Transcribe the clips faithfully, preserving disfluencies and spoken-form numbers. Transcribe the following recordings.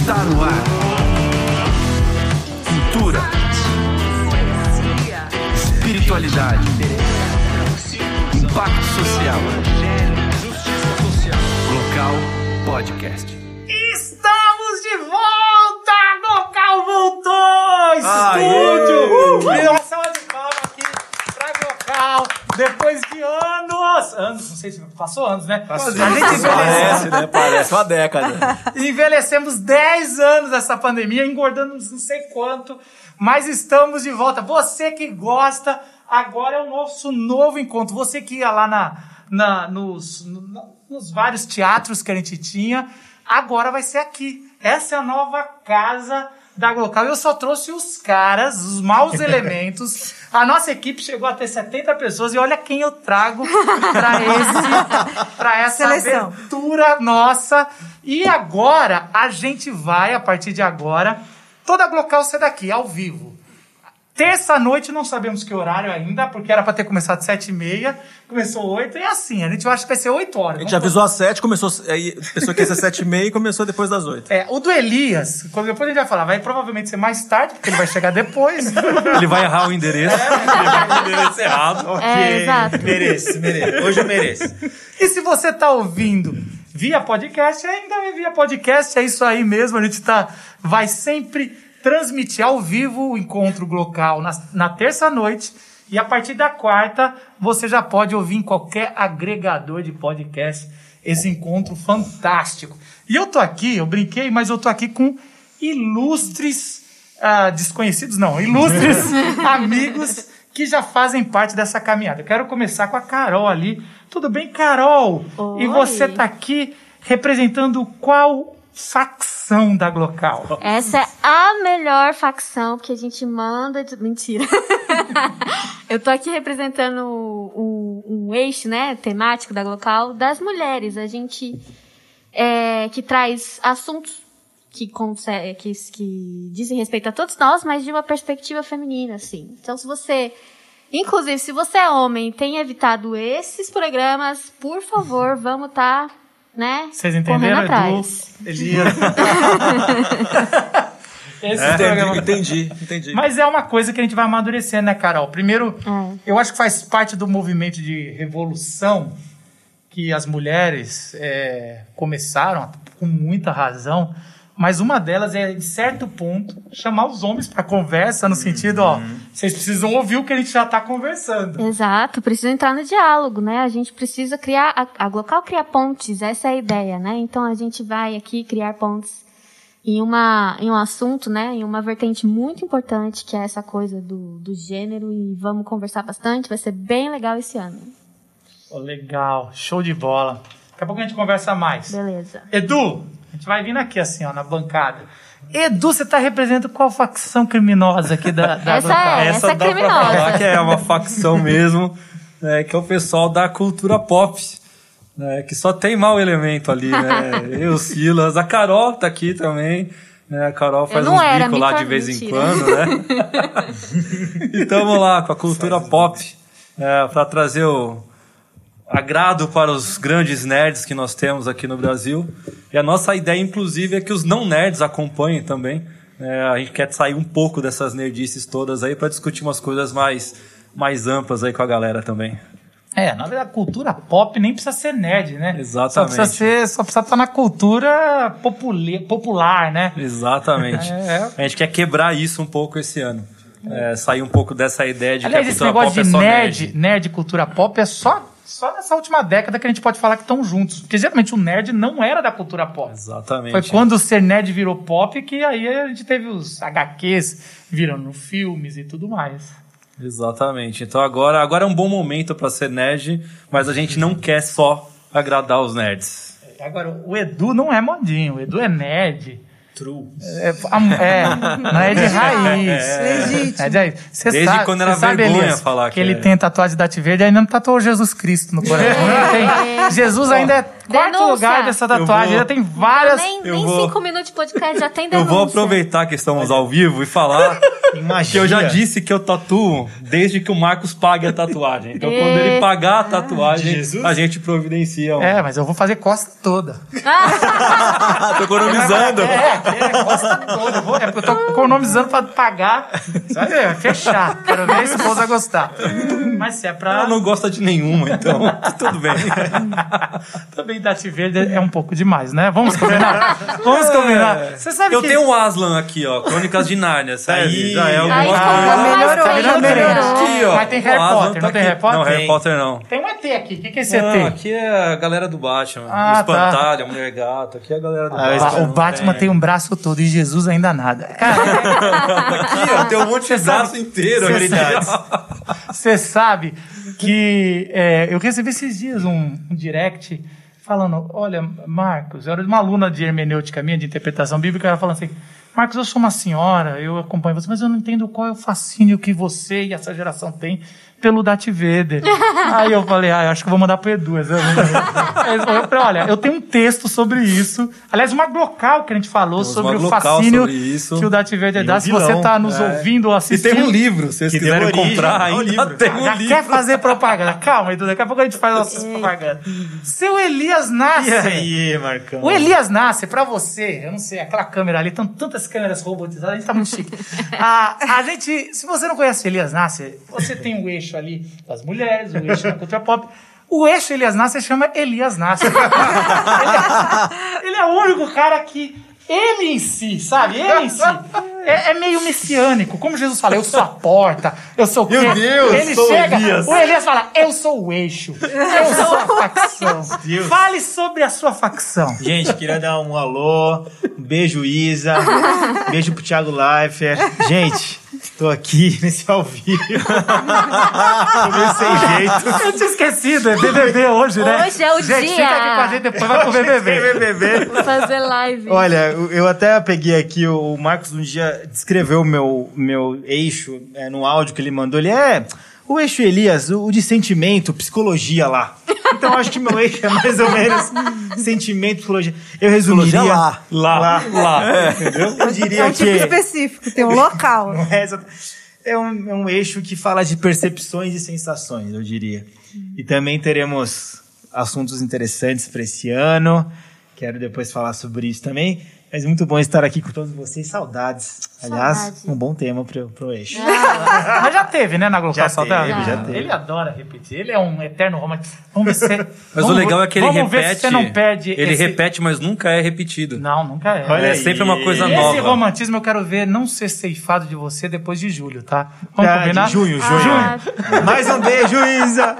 Está no ar. Cultura, espiritualidade, impacto social. Glocal Podcast. Estamos de volta! Glocal voltou! Estúdio! Aê! Uma salva de palmas aqui pra Glocal. Depois de anos... Anos, não sei se passou anos, né? Passou. A gente envelheceu. Parece, né? Parece uma década. Envelhecemos dez anos dessa pandemia, engordamos não sei quanto, mas estamos de volta. Você que gosta, agora é o nosso novo encontro. Você que ia lá na, na, nos, no, nos vários teatros que a gente tinha, agora vai ser aqui. Essa é a nova casa da Glocal. Eu só trouxe os caras, os maus elementos. A nossa equipe chegou a ter setenta pessoas e olha quem eu trago para esse, para essa Seleção. abertura nossa. E agora a gente vai, a partir de agora, toda a Glocal sai daqui, ao vivo. Terça-noite, não sabemos que horário ainda, porque era para ter começado sete e meia, começou oito, e assim, a gente acha que vai ser oito horas. A gente já avisou às sete, começou, aí pensou que ia ser sete e meia e começou depois das oito. É, o do Elias, depois a gente vai falar, vai provavelmente ser mais tarde, porque ele vai chegar depois. Ele vai errar o endereço. Ele vai errar o endereço errado. Ok, é, exato. Mereço, mereço. Hoje eu mereço. E se você tá ouvindo via podcast, ainda é via podcast, é isso aí mesmo, a gente tá, vai sempre transmitir ao vivo o encontro Glocal na, na terça-noite, e a partir da quarta você já pode ouvir em qualquer agregador de podcast esse encontro fantástico. E eu tô aqui, eu brinquei, mas eu tô aqui com ilustres, uh, desconhecidos não, ilustres amigos que já fazem parte dessa caminhada. Eu quero começar com a Carol ali. Tudo bem, Carol? Oi. E você tá aqui representando qual facção da Glocal? Essa é a melhor facção que a gente manda de... Mentira. Eu tô aqui representando um, um eixo, né, temático da Glocal das mulheres. A gente é, que traz assuntos que, consegue, que, que dizem respeito a todos nós, mas de uma perspectiva feminina, assim. Então, se você... Inclusive, se você é homem e tem evitado esses programas, por favor, vamos estar... Tá, né? Vocês entenderam, Edu? Elias. Esse É, programa. entendi, entendi. Mas é uma coisa que a gente vai amadurecer, né, Carol? Primeiro, É. eu acho que faz parte do movimento de revolução que as mulheres é, começaram, com muita razão, mas uma delas é, em certo ponto, chamar os homens para conversa, no sentido, ó, vocês precisam ouvir o que a gente já está conversando. Exato, precisa entrar no diálogo, né? A gente precisa criar, a, a Glocal cria pontes, essa é a ideia, né? Então a gente vai aqui criar pontes em, uma, em um assunto, né? Em uma vertente muito importante, que é essa coisa do, do gênero, e vamos conversar bastante, vai ser bem legal esse ano. Oh, legal, show de bola. Daqui a pouco a gente conversa mais. Beleza. Edu, a gente vai vindo aqui assim, ó, na bancada. Edu, você tá representando qual facção criminosa aqui da, da Essa Glocal? é, essa é dá criminosa. pra falar que é uma facção mesmo, né, que é o pessoal da cultura pop, né, que só tem mau elemento ali, né? Eu, Silas, a Carol tá aqui também, né? A Carol faz não uns era, bicos lá me de vez mentira. em quando, né? E tamo lá com a cultura pop, né, pra trazer o agrado para os grandes nerds que nós temos aqui no Brasil. E a nossa ideia, inclusive, é que os não nerds acompanhem também. É, a gente quer sair um pouco dessas nerdices todas aí para discutir umas coisas mais, mais amplas aí com a galera também. É, na verdade, a cultura pop nem precisa ser nerd, né? Exatamente. Só precisa ser, só precisa estar na cultura popula- popular, né? Exatamente. É. A gente quer quebrar isso um pouco esse ano. É, sair um pouco dessa ideia de Aliás, que a esse cultura negócio pop de é só nerd, nerd. nerd e cultura pop é só, só nessa última década que a gente pode falar que estão juntos. Porque geralmente o nerd não era da cultura pop. Exatamente. Foi quando o ser nerd virou pop que aí a gente teve os H Qs virando filmes e tudo mais. Exatamente. Então agora, agora é um bom momento para ser nerd, mas a gente não quer só agradar os nerds. Agora, o Edu não é modinho, o Edu é nerd. True. É, é não é de raiz. Legítimo. É de raiz. Cê Desde sabe, quando era cê sabe, vergonha Elias, falar que, que ele é. tem tatuagem da Arte Verde e ainda não tatuou Jesus Cristo no coração. Ele tem. Jesus ainda é quarto Denúncia. lugar dessa tatuagem. vou- Já tem várias... Nem, Eu nem vou- cinco minutos de podcast já tem Eu denúncia. vou aproveitar que estamos ao vivo e falar que eu já disse que eu tatuo desde que o Marcos pague a tatuagem. Então, quando É. ele pagar a tatuagem, Jesus? a gente providencia. Um... É, mas eu vou fazer costa toda. Ah, tô economizando. É, é, costa toda. Eu vou- É porque eu tô economizando pra pagar. Sabe? É, fechar. Quero ver a esposa gostar. Mas se é pra... Ela não gosta de nenhuma, então tudo bem. Também Dati Verde é um pouco demais, né? Vamos combinar? Vamos combinar. Você sabe Eu que... tenho um Aslan aqui, ó. Crônicas de Nárnia, sabe? Aí. Já é alguma Aí coisa. ficou mais melhorou, feio, já melhorou. Aqui, ó. Mas tem O Harry Aslan Potter, tá não tem aqui. Harry Potter? Não, Harry Tem. Potter não. Tem um E T aqui. O que, que é esse Não, E T? aqui é a galera do Batman. Ah, o tá. Espantalho, a Mulher Gato. Aqui é a galera do Ah, Batman. O Batman tem um braço todo e Jesus ainda nada. Cara, Aqui, ó, tem um monte de braço inteiro. aqui. Prioridades. você sabe que é, eu recebi esses dias um, um direct falando, olha, Marcos, eu era uma aluna de hermenêutica minha, de interpretação bíblica, ela falando assim, Marcos, eu sou uma senhora, eu acompanho você, mas eu não entendo qual é o fascínio que você e essa geração tem pelo Darth Vader. Aí eu falei, ah, eu acho que eu vou mandar pro Edu. Aí ele falou, olha, eu tenho um texto sobre isso. Aliás, uma Glocal que a gente falou Temos sobre uma o Glocal fascínio sobre isso. que o Darth Vader E dá. o Se você vilão. tá nos É. ouvindo ou E assistindo... tem um livro, se vocês Que deu quiserem origem comprar, ao ainda livro. tem um Já livro. quer fazer propaganda. Calma, Edu, daqui a pouco a gente faz nossas propagandas. Seu Elias E Nasser. aí, Marcão? O Elias Nasser, pra você, eu não sei, aquela câmera ali, estão tantas câmeras robotizadas, a gente tá muito chique. a, a gente, se você não conhece o Elias Nasser, você tem o eixo ali das mulheres, o eixo da cultura pop. O eixo Elias Nasser chama Elias Nasser. ele, é, ele é o único cara que, ele em si, sabe? Ele em si, é, é meio messiânico. Como Jesus fala, eu sou a porta, eu sou o quê? Meu Deus, ele sou chega, Elias. o Elias fala, eu sou o eixo, eu sou a facção. Deus. Fale sobre a sua facção. Gente, queria dar um alô, um beijo, Isa, um beijo pro Thiago Leifert. Gente, tô aqui nesse ao vivo. Tô meio sem jeito. Eu tinha esquecido, é B B B hoje, né? Hoje é o gente, dia. fica aqui com a gente, depois vai pro B B B. B B B. Vou fazer live. Olha, eu eu até peguei aqui, o Marcos um dia descreveu o meu, meu eixo é, no áudio que ele mandou. Ele é o eixo Elias, o, o de sentimento, psicologia lá. Então eu acho que meu eixo é mais ou menos sentimento, psicologia. Eu resumiria lá. Lá. lá, Lá. entendeu? Eu É diria um tipo que específico, tem um local. não é, exato- é um, é um eixo que fala de percepções e sensações, eu diria. E também teremos assuntos interessantes para esse ano. Quero depois falar sobre isso também. Mas muito bom estar aqui com todos vocês. Saudades. Aliás, Saudade. um bom tema pro, pro eixo. Mas já teve, né, na Glocal Já Saudade? teve, já teve. Ele adora repetir, ele é um eterno romântico. Vamos ver se... Mas vamos, o legal é que ele vamos repete. ver se você não perde ele esse... repete, mas nunca é repetido. Não, nunca é. Olha é aí. sempre uma coisa Esse nova. romantismo eu quero ver não ser ceifado de você depois de julho, tá? Vamos Ah, de combinar? junho, junho. Ah, Mais um beijo, Isa.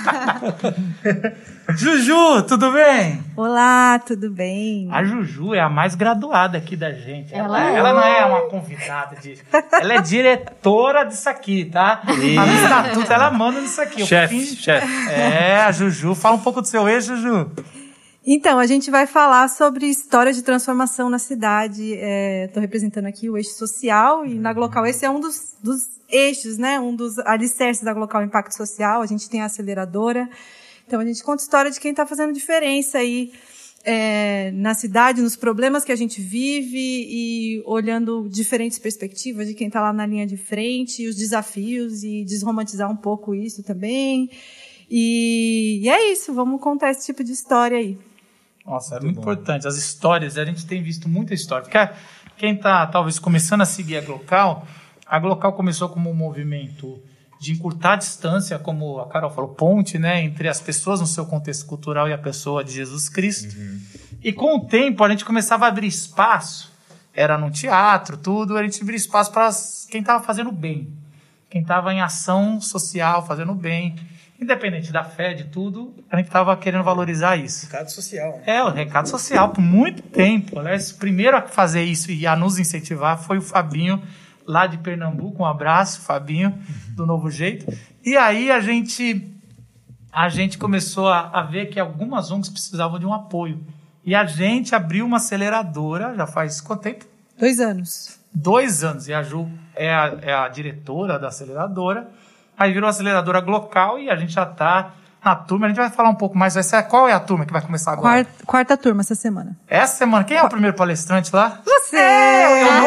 Juju, tudo bem? Olá, tudo bem? A Juju é a mais graduada aqui da gente. Ela, Ela é. ela não é uma convidada de. Ela é diretora disso aqui, tá? A no estatuto, ela manda nisso aqui. Eu Chefe, fingi- chefe. É, a Juju. Fala um pouco do seu ex, Juju. Então, a gente vai falar sobre história de transformação na cidade. Estou representando aqui o eixo social e na Glocal esse é um dos, dos eixos, né? Um dos alicerces da Glocal Impacto Social. A gente tem a aceleradora. Então, a gente conta história de quem está fazendo diferença aí é, na cidade, nos problemas que a gente vive e olhando diferentes perspectivas de quem está lá na linha de frente, os desafios e desromantizar um pouco isso também. E, e é isso, vamos contar esse tipo de história aí. Nossa, é muito importante. As histórias, a gente tem visto muita história. Porque quem está, talvez, começando a seguir a Glocal, a Glocal começou como um movimento de encurtar a distância, como a Carol falou, ponte, né, entre as pessoas no seu contexto cultural e a pessoa de Jesus Cristo. Uhum. E com o tempo, a gente começava a abrir espaço, era num teatro, tudo, a gente abria espaço para quem estava fazendo bem, quem estava em ação social, fazendo bem. Independente da fé, de tudo, a gente estava querendo valorizar isso. Recado social. É, o recado social, por muito tempo. Aliás, o primeiro a fazer isso e a nos incentivar foi o Fabinho, lá de Pernambuco. Um abraço, Fabinho, do Novo Jeito. E aí a gente, a gente começou a, a ver que algumas O N Gs precisavam de um apoio. E a gente abriu uma aceleradora, já faz quanto tempo? Dois anos. Dois anos. E a Ju é a, é a diretora da aceleradora. Aí virou a aceleradora Glocal e a gente já está na turma. A gente vai falar um pouco mais. Vai ser, qual é a turma que vai começar agora? Quarta, quarta turma essa semana. Essa semana. Quem é o primeiro palestrante lá? Você! Eu não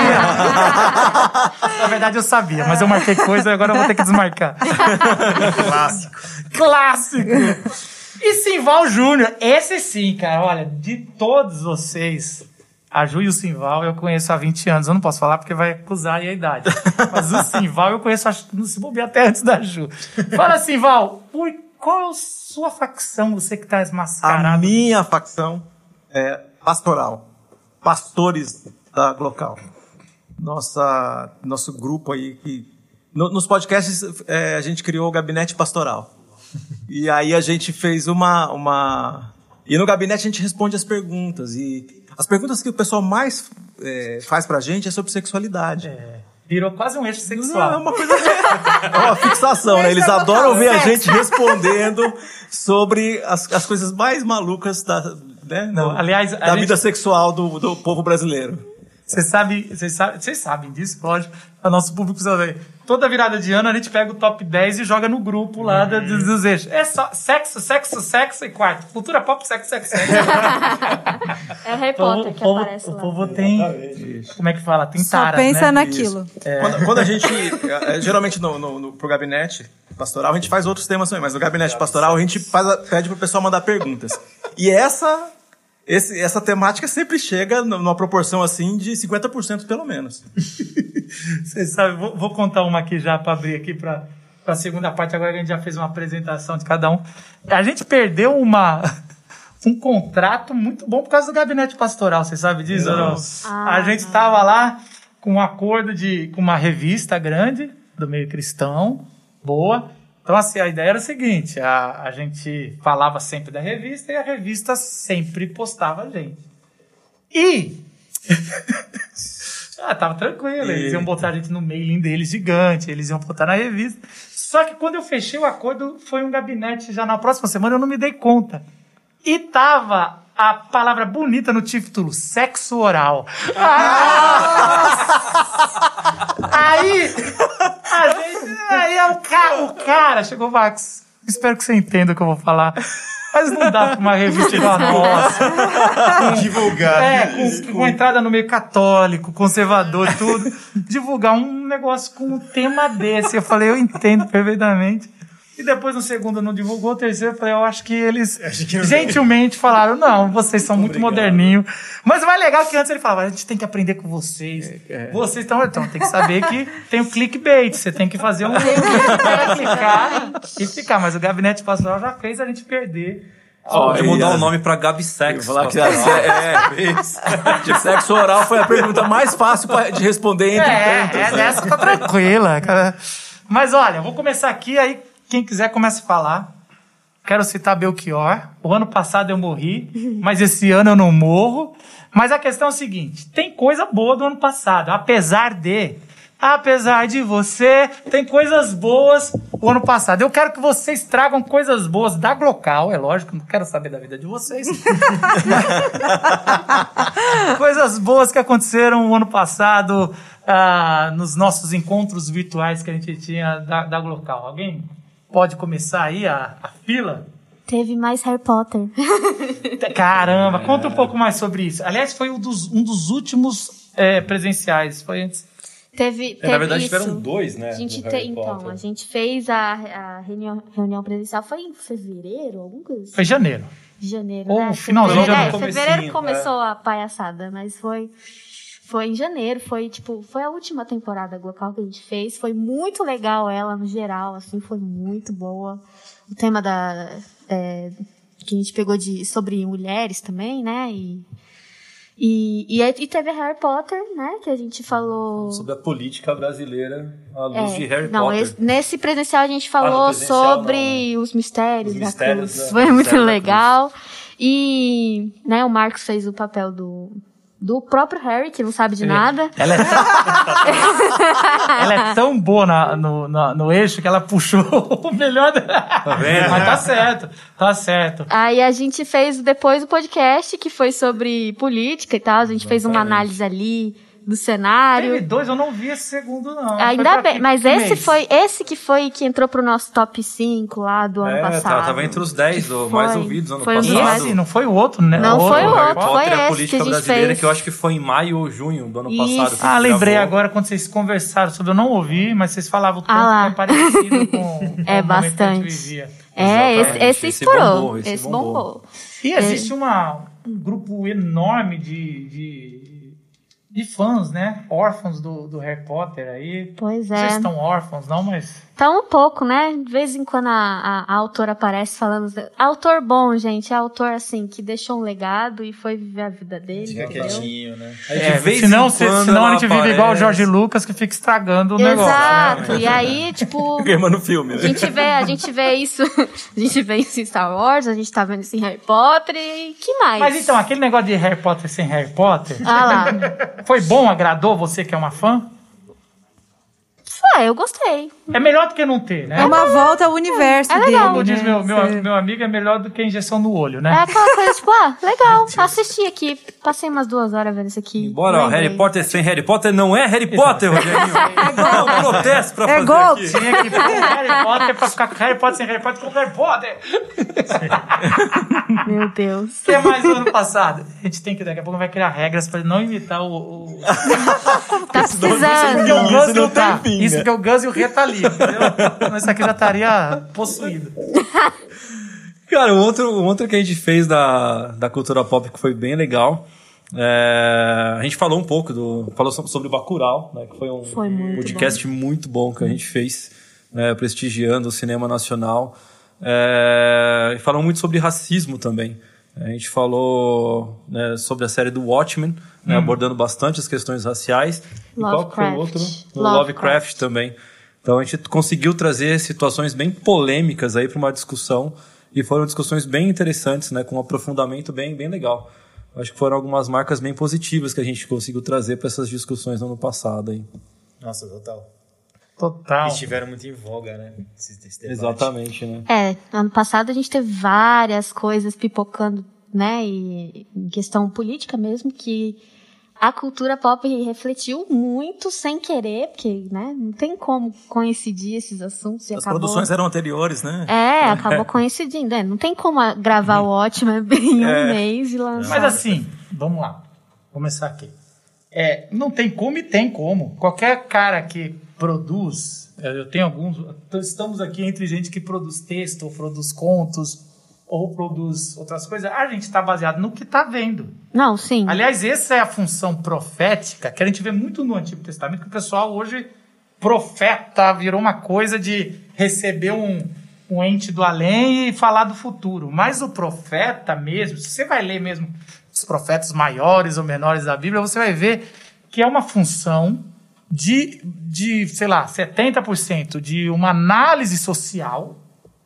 sabia. Na verdade, eu sabia, mas eu marquei coisa e agora eu vou ter que desmarcar. Clássico. Clássico! E Simval Júnior. Esse sim, cara. Olha, de todos vocês, a Ju e o Simval eu conheço há vinte anos. Eu não posso falar porque vai acusar aí a idade. Mas o Simval eu conheço, acho que não se bobear até antes da Ju. Fala, Simval, por qual é a sua facção, você que tá esmascarado? A minha facção é pastoral. Pastores da Glocal. Nossa, nosso grupo aí que... No, nos podcasts é, a gente criou o Gabinete Pastoral. E aí a gente fez uma, uma... E no gabinete a gente responde as perguntas. E as perguntas que o pessoal mais é, faz pra gente é sobre sexualidade. É, virou quase um eixo sexual. Não, é uma coisa... É uma fixação, né? Eles adoram ver a gente respondendo sobre as, as coisas mais malucas da, né? Não, da, aliás, a da gente- vida sexual do, do povo brasileiro. Vocês sabem, vocês sabem, vocês sabem disso, lógico. O nosso público sabe. Toda virada de ano a gente pega o top dez e joga no grupo lá da- dos, dos eixos. É só sexo, sexo, sexo e quarto. Cultura pop, sexo, sexo, sexo. É Harry Então, Potter o que povo, aparece o lá. povo tem... Como é que fala? Tem Só tara, pensa né? naquilo. Quando, quando a gente, é, geralmente no, no, no, pro gabinete pastoral, a gente faz outros temas também, mas no gabinete pastoral a gente faz a, pede pro pessoal mandar perguntas. E essa, esse, essa temática sempre chega numa proporção assim de cinquenta por cento pelo menos. Vocês sabem, vou, vou contar uma aqui já para abrir aqui para a segunda parte, agora que a gente já fez uma apresentação de cada um. A gente perdeu uma... um contrato muito bom por causa do gabinete pastoral, você sabe disso? ou não? Ah. A gente estava lá com um acordo de, com uma revista grande do meio cristão, boa. Então, assim, a ideia era o seguinte, a, a gente falava sempre da revista e a revista sempre postava a gente. E... ah, tava tranquilo, eles iam botar a gente no mailing deles gigante, eles iam botar na revista. Só que quando eu fechei o acordo, foi um gabinete já na próxima semana, eu não me dei conta. E tava a palavra bonita no título, sexo oral. Aí, a gente, aí é o, ca, o cara chegou, Max, espero que você entenda o que eu vou falar, mas não dá pra uma revista igual a nossa. Divulgar. É, com, com entrada no meio católico, conservador, tudo. Divulgar um negócio com um tema desse. Eu falei, eu entendo perfeitamente. E depois, no segundo, não divulgou. O terceiro, eu falei, eu acho que eles que não gentilmente falaram, não, vocês são muito moderninhos. Mas o mais legal é que antes ele falava, a gente tem que aprender com vocês. Vocês estão... Então, tem que saber que tem o clickbait. Você tem que fazer um clickbait para clicar e ficar. Mas o gabinete pastoral já fez a gente perder. Pode Ó, mudar e- o nome pra Gabi Sex. Falar que pastoral. é, é, sexo oral foi a pergunta mais fácil pra- de responder entre É, tantas. é, né? nessa tá tranquila, cara. Mas olha, vou começar aqui, aí quem quiser começa a falar. Quero citar Belchior. O ano passado eu morri, mas esse ano eu não morro. Mas a questão é o seguinte, tem coisa boa do ano passado, apesar de... Apesar de você, tem coisas boas o ano passado. Eu quero que vocês tragam coisas boas da Glocal, é lógico, não quero saber da vida de vocês. Coisas boas que aconteceram o ano passado ah, nos nossos encontros virtuais que a gente tinha da, da Glocal. Alguém pode começar aí a, a fila? Teve mais Harry Potter. Caramba, conta um pouco mais sobre isso. Aliás, foi um dos, um dos últimos é, presenciais. Foi antes. Teve, teve É, na verdade, isso. tiveram dois, né? A gente do te, Harry então, Potter. a gente fez a, a reunião, reunião presencial, foi em fevereiro, alguma coisa assim? Foi em janeiro. De janeiro, Ou né? finalzinho de Fevereiro, janeiro. é, fevereiro Comecinho, começou a palhaçada, mas foi, foi em janeiro, foi tipo, foi a última temporada Glocal que a gente fez, foi muito legal ela no geral, assim, foi muito boa. O tema da, é, que a gente pegou de, sobre mulheres também, né, e... E, e, e teve Harry Potter, né? Que a gente falou... Sobre a política brasileira à luz É, de Harry não, Potter. esse- nesse presencial a gente Ah, no falou presencial sobre os mistérios, Os da mistérios cruz. da- Foi muito mistério da legal. E né, o Marcos fez o papel do, do próprio Harry, que não sabe de nada. Ela é tão, ela é tão boa na- no, na- no eixo que ela puxou o melhor dela. Tá vendo? Mas tá certo, tá certo. Aí a gente fez depois o podcast, que foi sobre política e tal. A gente fez uma Exatamente. análise ali do cenário. Teve dois, eu não vi esse segundo, não. Ainda Foi pra bem, que- mas que esse mês? foi, esse que foi que entrou pro nosso top cinco lá do ano É, passado. tá, tava entre os dez do Foi. mais ouvidos ano Foi um dos passado. mais- Esse, não foi o outro, né? Não o foi o Harry outro, Potter. foi Potter, a esse política que a gente brasileira, fez. que eu acho que foi em maio ou junho do ano Isso. passado. que Ah, a gente lembrei gravou. agora quando vocês conversaram sobre, eu não ouvi, mas vocês falavam tanto Ah lá. que é parecido com, com É o momento que a gente bastante. vivia. É, esse, Exatamente. esse Esse estourou. bombou, esse esse bombou. bombou. E existe uma, um grupo enorme de, de, de fãs, né? Órfãos do, do Harry Potter aí. Pois Não sei se é. estão órfãos, não, mas... Tá um pouco, né? De vez em quando a, a, a autora aparece falando... Autor bom, gente. É autor, assim, que deixou um legado e foi viver a vida dele, Fica entendeu? quietinho, né? Aí, de É, vez senão, em se- quando senão a ela gente vive igual o aparece. Jorge Lucas, que fica estragando o negócio. Exato. Né? E aí, tipo... Queimando filme, A né? gente, vê, a gente vê isso... A gente vê isso em Star Wars, a gente tá vendo isso em Harry Potter e... Que mais? Mas então, aquele negócio de Harry Potter sem Harry Potter, Ah lá. foi bom? Agradou você que é uma fã? Foi, eu gostei. É melhor do que não ter, né? É uma volta ao universo É dele, legal. Como diz né? meu, meu, Você- meu amigo, é melhor do que a injeção no olho, É né? aquela coisa, tipo, ah, legal, assisti aqui. Passei umas duas horas vendo isso aqui. Bora, ó, lembrei. Harry Potter sem Harry Potter não é Harry Potter, Rogerinho. É um protesto pra É fazer golpe. aqui. Tinha que pôr Harry Potter pra ficar com Harry Potter sem Harry Potter com Harry Potter. Meu Deus. O que é mais do ano passado? A gente tem que, daqui a pouco vai criar regras pra ele não imitar o... o... Tá Porque precisando. o Gus Isso não não tá. tem fim, Isso né? porque o Gus e o Rê tá ali, entendeu? Então isso aqui já estaria possuído. Cara, um outro, um outro que a gente fez da, da cultura pop que foi bem legal. É, a gente falou um pouco do. Falou so- sobre o Bacurau, né? Que foi um Foi muito podcast muito bom que a gente fez, né, prestigiando o cinema nacional. É, e falou muito sobre racismo também. A gente falou, né, sobre a série do Watchmen, né, abordando bastante as questões raciais. E qual que foi o outro? Lovecraft. O Lovecraft, Lovecraft também. Então a gente conseguiu trazer situações bem polêmicas aí para uma discussão. E foram discussões bem interessantes, né, com um aprofundamento bem, bem legal. Acho que foram algumas marcas bem positivas que a gente conseguiu trazer para essas discussões no ano passado aí. Nossa, total. Total. Eles estiveram muito em voga, né? Esse, esse debate. Exatamente, né? É, ano passado a gente teve várias coisas pipocando, né? E em questão política mesmo, que a cultura pop refletiu muito sem querer, porque, né? Não tem como coincidir esses assuntos. E As acabou... produções eram anteriores, né? É, acabou coincidindo. É, não tem como a- gravar o Watchmen em um mês e lançar. Mas assim, vamos lá. Vou começar aqui. É, não tem como e tem como. Qualquer cara que produz, é, eu tenho alguns, estamos aqui entre gente que produz texto, ou produz contos, ou produz outras coisas. A gente está baseado no que está vendo. Não, sim. Aliás, essa é a função profética que a gente vê muito no Antigo Testamento, que o pessoal hoje, profeta, virou uma coisa de receber um, um ente do além e falar do futuro. Mas o profeta mesmo, se você vai ler mesmo os profetas maiores ou menores da Bíblia, você vai ver que é uma função de, de sei lá, setenta por cento de uma análise social.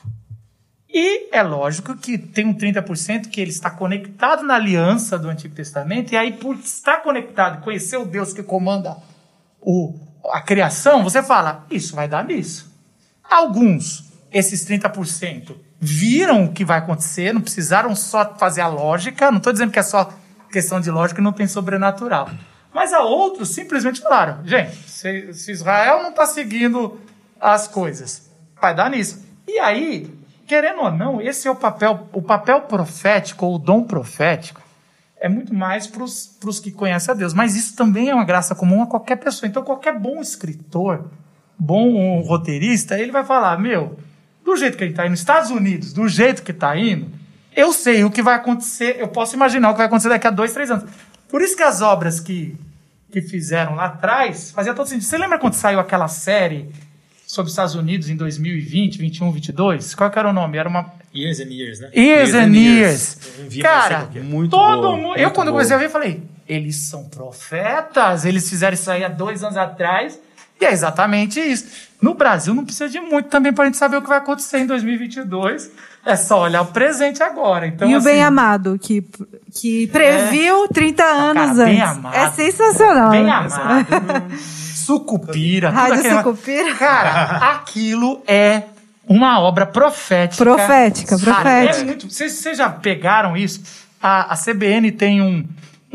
E é lógico que tem um trinta por cento que ele está conectado na aliança do Antigo Testamento, e aí, por estar conectado, conhecer o Deus que comanda o, a criação, você fala, isso vai dar nisso. Alguns, esses trinta por cento, viram o que vai acontecer, não precisaram só fazer a lógica, não estou dizendo que é só questão de lógica e não tem sobrenatural. Mas há outros simplesmente falaram, gente, se, se Israel não está seguindo as coisas, vai dar nisso. E aí, querendo ou não, esse é o papel, o papel profético, ou o dom profético, é muito mais para os que conhecem a Deus. Mas isso também é uma graça comum a qualquer pessoa. Então, qualquer bom escritor, bom roteirista, ele vai falar, meu, do jeito que ele está indo nos Estados Unidos, do jeito que está indo, eu sei o que vai acontecer, eu posso imaginar o que vai acontecer daqui a dois, três anos. Por isso que as obras que, que fizeram lá atrás, fazia todo sentido. Você lembra quando saiu aquela série sobre os Estados Unidos em dois mil e vinte, vinte e um, vinte e dois? Qual que era o nome? Era uma... Years and Years, né? Years and Years. Eu não vi, mas eu sei Cara, qual que é. Muito todo boa, mundo... muito Eu, quando boa. comecei a ver, eu falei, eles são profetas, eles fizeram isso aí há dois anos atrás, e é exatamente isso. No Brasil não precisa de muito também pra gente saber o que vai acontecer em dois mil e vinte e dois. É só olhar o presente agora. Então, E o assim, Bem Amado, que, que previu trinta anos cara, Bem antes. Amado. É sensacional. Bem né? amado. Sucupira. tudo Rádio aquele- Sucupira. Cara, aquilo é uma obra profética. Profética, Cara, profética. é muito... Vocês vocês já pegaram isso? A, a C B N tem um, um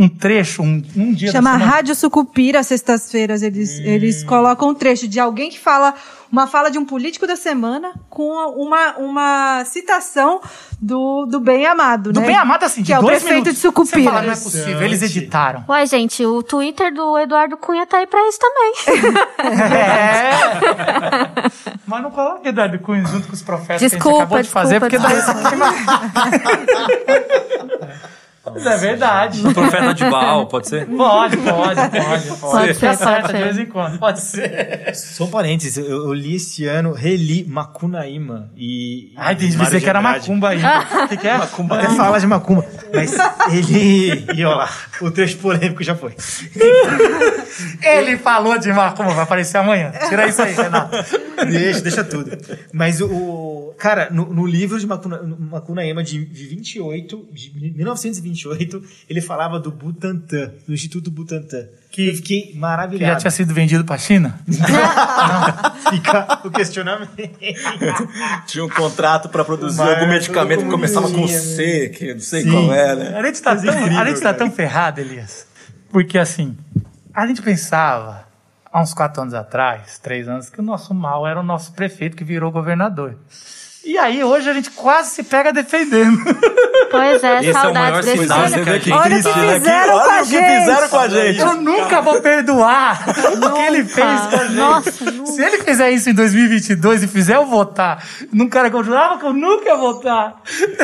um trecho, um, um dia Chama da semana. Rádio Sucupira, às sextas-feiras. Eles, hum. eles colocam um trecho de alguém que fala, uma fala de um político da semana com uma, uma citação do, do Bem Amado, do né? Bem Amado, assim, de que é o dois prefeito minutos. de Sucupira. Você fala, não é possível, eles editaram. Ué, gente, o Twitter do Eduardo Cunha tá aí pra isso também. É. Mas não coloca Eduardo Cunha junto com os profetas Desculpa, que a gente acabou de desculpa, fazer, porque daí... Mas é verdade. O profeta de Baal, pode ser? Pode, pode, pode. Pode, Pode ser, acerta pode de ser. vez em quando, pode ser. Só um parênteses, eu, eu li esse ano, reli Macunaíma e... Ai, tem que Mário dizer de que era Andrade. macumba ainda. O que, que é? Macumba. Até fala de macumba, mas ele... E olha lá, o trecho polêmico já foi. Ele falou de macumba, vai aparecer amanhã. Tira isso aí, Renato. Deixa, deixa tudo. Mas o... o- cara, no, no livro de Macuna, Macunaíma de, de vinte e oito, de mil novecentos e vinte e oito, ele falava do Butantan, do Instituto Butantan. Que eu fiquei Que maravilhado. já tinha sido vendido pra China? Fica o questionamento. Tinha um contrato pra produzir Mas algum medicamento que todo começava com mundo C, que eu não sei Sim. qual era. A gente tá, Coisa tão, incrível, a gente tá cara. tão ferrado, Elias. Porque assim, a gente pensava, há uns quatro anos atrás, três anos, que o nosso mal era o nosso prefeito que virou governador. E aí, hoje, a gente quase se pega defendendo. Pois é, Esse é o maior saudades desse sinal, ano. né, que a gente Olha o que precisa. fizeram com a Olha o que gente. fizeram com a gente. Eu nunca vou perdoar o que ele fez com a gente. Nossa, nunca. Se ele fizer isso em dois mil e vinte e dois e fizer eu votar num cara que eu jurava que eu nunca ia votar,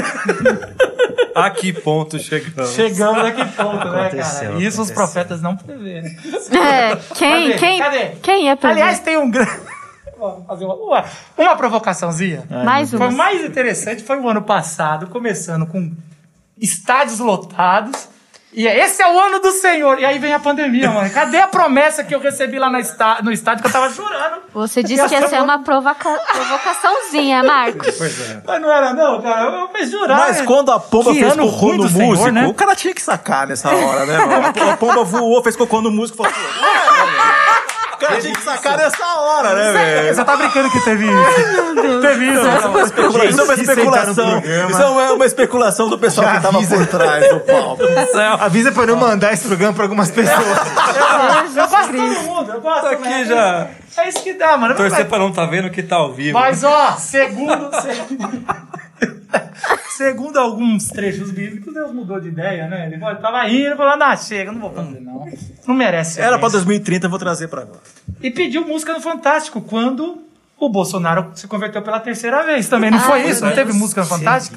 A que ponto chegamos? chegamos naquele ponto, né, Aconteceu, cara? Isso os aconteceu. profetas não prevêem. É, quem, Cadê? quem, Cadê? quem é pra Aliás, tem um grande... Vamos fazer uma, uma, uma provocaçãozinha. mais Foi uma. mais interessante, foi o ano passado, começando com estádios lotados. E esse é o ano do Senhor. E aí vem a pandemia, mano. Cadê a promessa que eu recebi lá no, está, no estádio que eu tava chorando? Você disse que ia ser uma provoca... provocaçãozinha, Marcos. Mas não era não, cara. Eu fiz jurar. Mas quando a pomba Que fez ano cocô ruim no do Senhor, músico, né? o cara tinha que sacar nessa hora, né? mano? A pomba voou, fez cocô no músico e falou... O cara tinha que sacar nessa hora, né, velho? Você tá brincando que teve isso? Teve isso. Isso é uma especula- isso é uma se sentar no especulação. programa. Isso é uma, uma especulação do pessoal Já que tava avisa. por trás do palco. Avisa pra não mandar esse programa pra algumas pessoas. Eu gosto de todo mundo. Eu gosto Aqui né? já- É isso que dá, mano. Torcer pra não tá vendo que tá ao vivo. Mas, ó, segundo... se- Segundo alguns trechos bíblicos, Deus mudou de ideia, né? Ele falou, tava indo, falando, ah, chega, não vou fazer, não. Não merece. Era pra isso. dois mil e trinta, eu vou trazer pra agora. E pediu música no Fantástico, quando o Bolsonaro se converteu pela terceira vez também. Não foi isso? Não teve música no Fantástico?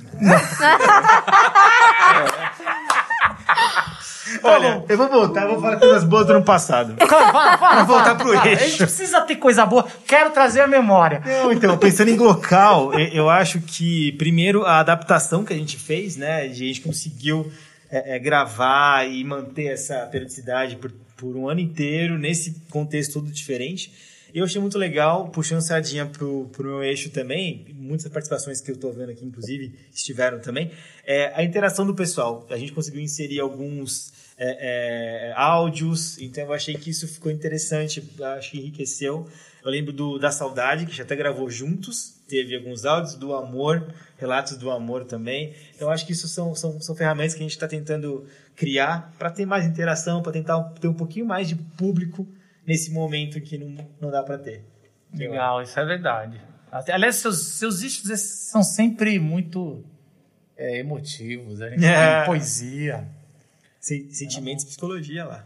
Olha, eu vou voltar, eu vou falar coisas boas do ano passado. Claro, fala, fala, Vou voltar fala, pro fala. eixo. A gente precisa ter coisa boa. Quero trazer a memória. Não, então, pensando em local, eu- eu acho que, primeiro, a adaptação que a gente fez, né? A gente conseguiu é, é, gravar e manter essa periodicidade por, por um ano inteiro, nesse contexto todo diferente. Eu achei muito legal, puxando sardinha pro, pro meu eixo também, muitas participações que eu tô vendo aqui, inclusive, estiveram também, é, a interação do pessoal. A gente conseguiu inserir alguns é, é, áudios, então eu achei que isso ficou interessante, acho que enriqueceu. Eu lembro do, da Saudade, que a gente até gravou juntos, teve alguns áudios do amor, relatos do amor também. Então acho que isso são, são, são ferramentas que a gente está tentando criar para ter mais interação, para tentar ter um pouquinho mais de público nesse momento que não, não dá para ter. Legal, isso é verdade. Aliás, seus, seus issues esses são sempre muito é, emotivos. A gente É. tem poesia. Sen- Sentimentos e psicologia lá.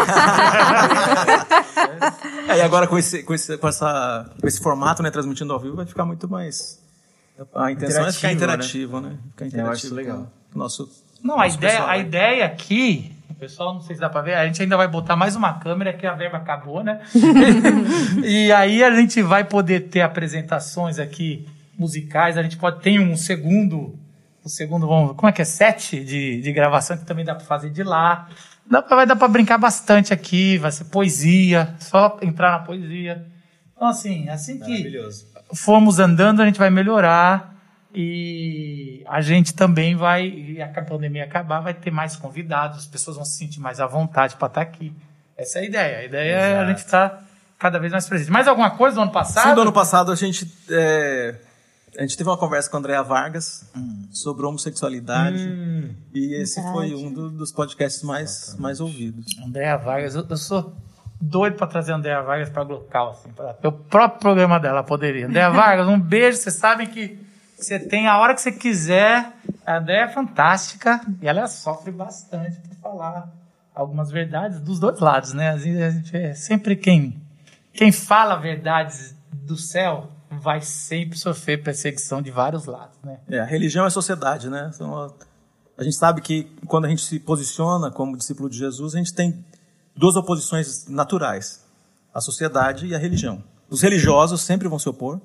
É, e agora com esse, com, esse, com, essa, com esse formato, né, transmitindo ao vivo, vai ficar muito mais... A intenção é ficar Interativo, interativo, né? Ficar Eu interativo. acho isso legal. com o Nosso, Não, a nosso ideia, pessoal, a né? ideia aqui, o pessoal não sei se dá pra ver, a gente ainda vai botar mais uma câmera, que a verba acabou, né? E aí a gente vai poder ter apresentações aqui musicais, a gente pode ter um segundo, o segundo, vamos, como é que é? Set de, de gravação, que também dá pra fazer de lá. Dá pra, vai dar pra brincar bastante aqui, vai ser poesia, só entrar na poesia. Então, assim, assim que Maravilhoso. formos andando, a gente vai melhorar e a gente também vai, e a pandemia acabar, vai ter mais convidados, as pessoas vão se sentir mais à vontade para estar aqui. Essa é a ideia. A ideia é a gente estar cada vez mais presente. Mais alguma coisa do ano passado? Sim, do ano passado a gente é, A gente teve uma conversa com a Andréa Vargas hum. sobre homossexualidade. Hum. E esse Verdade. foi um do, dos podcasts mais, mais ouvidos. Andréa Vargas, eu, eu sou doido para trazer a Andréa Vargas para Glocal, assim, para o próprio programa dela poderia. Andréa Vargas, um beijo. Vocês sabem que você tem a hora que você quiser. A Andréa é fantástica e ela sofre bastante para falar algumas verdades dos dois lados, né? A gente é sempre quem, quem fala verdades do céu vai sempre sofrer perseguição de vários lados, né? É, a religião é sociedade, né? Então, a gente sabe que quando a gente se posiciona como discípulo de Jesus, a gente tem duas oposições naturais: a sociedade e a religião. Os religiosos sempre vão se opor,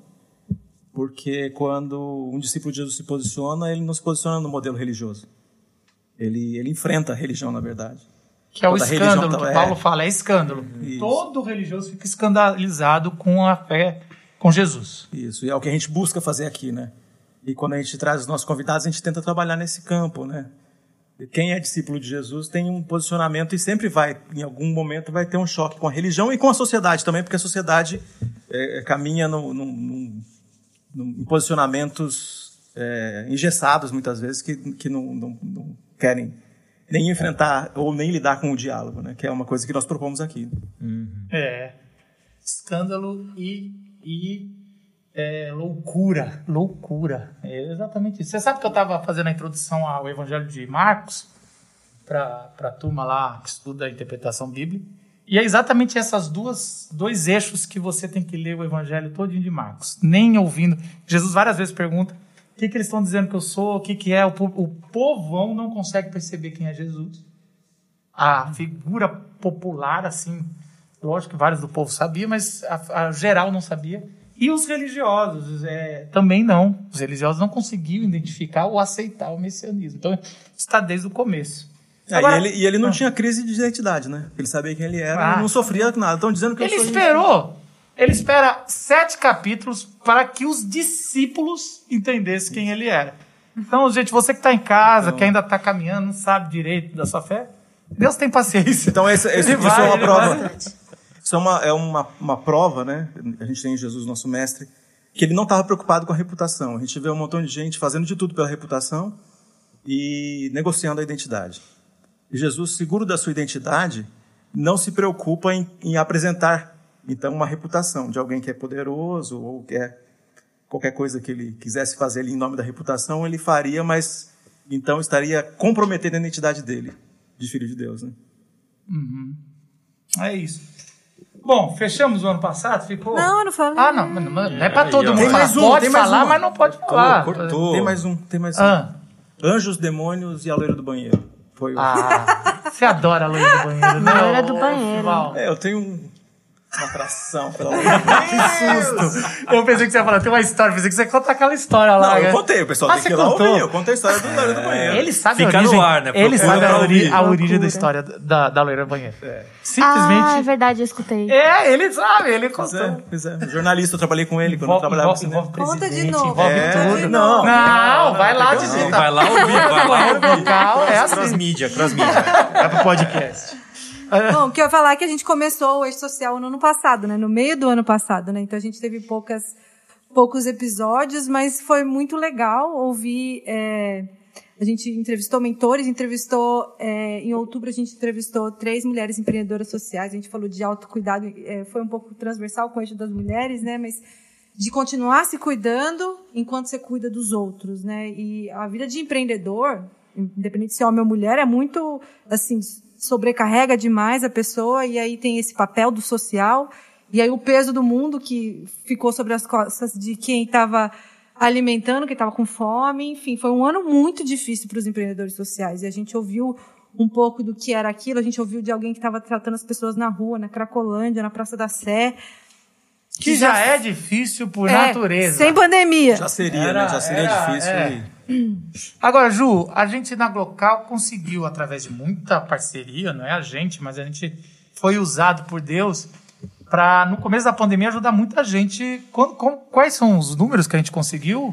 porque quando um discípulo de Jesus se posiciona, ele não se posiciona no modelo religioso. Ele, ele enfrenta a religião, na verdade. Que é o quando escândalo tá, que Paulo é... fala, é escândalo. Isso. Todo religioso fica escandalizado com a fé com Jesus. Isso, e é o que a gente busca fazer aqui, né? E quando a gente traz os nossos convidados, a gente tenta trabalhar nesse campo, né? Quem é discípulo de Jesus tem um posicionamento e sempre vai, em algum momento, vai ter um choque com a religião e com a sociedade também, porque a sociedade é, caminha no, no, no, no, em posicionamentos é, engessados, muitas vezes, que, que não, não, não querem nem enfrentar ou nem lidar com o diálogo, né? Que é uma coisa que nós propomos aqui. Uhum. É. Escândalo e, e é, loucura. Loucura. É exatamente isso. Você sabe que eu estava fazendo a introdução ao Evangelho de Marcos para a turma lá que estuda a interpretação bíblica. E é exatamente essas duas dois eixos que você tem que ler o Evangelho todinho de Marcos. Nem ouvindo. Jesus várias vezes pergunta o que, que eles estão dizendo que eu sou, o que, que é. O, o povão não consegue perceber quem é Jesus. A figura popular, assim, lógico que vários do povo sabiam, mas a, a geral não sabia. E os religiosos é, também não. Os religiosos não conseguiam identificar ou aceitar o messianismo. Então, está desde o começo. É, Agora, e, ele, e ele não ah, tinha crise de identidade, né? Ele sabia quem ele era, ah, não sofria com nada. Estão dizendo que ele eu sou esperou. Isso. Ele espera sete capítulos para que os discípulos entendessem quem ele era. Então, gente, você que está em casa, então, que ainda está caminhando, não sabe direito da sua fé, Deus tem paciência. Então, esse, esse, isso vai, é uma prova. Vai. Isso é, uma, é uma, uma prova, né? A gente tem em Jesus, nosso mestre, que ele não estava preocupado com a reputação. A gente vê um montão de gente fazendo de tudo pela reputação e negociando a identidade. E Jesus, seguro da sua identidade, não se preocupa em, em apresentar, então, uma reputação de alguém que é poderoso ou quer qualquer coisa que ele quisesse fazer ali em nome da reputação, ele faria, mas então estaria comprometendo a identidade dele, de filho de Deus, né? Uhum. É isso. Bom, fechamos o ano passado? Ficou... Não, não falei. Ah, não, não, não é para todo mundo. Tem mais um, pode tem mais falar, um. mas não pode falar. Cortou. Tem mais um, tem mais um. Ah. Anjos, demônios e a loira do banheiro. Foi o... Ah, você adora a loira do banheiro, né? A loira do banheiro. É, eu tenho um... uma atração pela Que susto! Eu pensei que você ia falar, tem uma história, pensei que você ia contar aquela história lá. Não, né? eu contei, o pessoal ah, tem que ir lá ouvir. Eu contei a história do loira do banheiro. Ele sabe Fica a origem, no ar, né? Ele Procura sabe a, ori a origem Procura. da história da, da loira do banheiro. É. Simplesmente... Ah, é verdade, eu escutei. É, ele sabe, ele contou. Pois é, pois é. Jornalista, eu trabalhei com ele quando eu trabalhava no cinema. Conta de novo. Envolve É, tudo. não. Não, vai lá digitar. Vai lá ouvir, vai lá ouvir. Local, é assim. Cross-mídia, cross-mídia. Vai pro podcast. Bom, o que eu ia falar é que a gente começou o Eixo Social no ano passado, né? No meio do ano passado, né? Então a gente teve poucas, poucos episódios, mas foi muito legal ouvir. É, a gente entrevistou mentores, entrevistou. É, em outubro a gente entrevistou três mulheres empreendedoras sociais. A gente falou de autocuidado, é, foi um pouco transversal com o eixo das mulheres, né? Mas de continuar se cuidando enquanto você cuida dos outros, né? E a vida de empreendedor, independente se é homem ou mulher, é muito assim. Sobrecarrega demais a pessoa e aí tem esse papel do social e aí o peso do mundo que ficou sobre as costas de quem estava alimentando, quem estava com fome, enfim, foi um ano muito difícil para os empreendedores sociais e a gente ouviu um pouco do que era aquilo, a gente ouviu de alguém que estava tratando as pessoas na rua, na Cracolândia, na Praça da Sé. Que, que já, já é difícil por é, natureza. Sem pandemia. Já seria, era, né? Já seria era, difícil. É. E... Agora, Ju, a gente na Glocal conseguiu, através de muita parceria, não é a gente, mas a gente foi usado por Deus para, no começo da pandemia, ajudar muita gente. Quando, com, quais são os números que a gente conseguiu?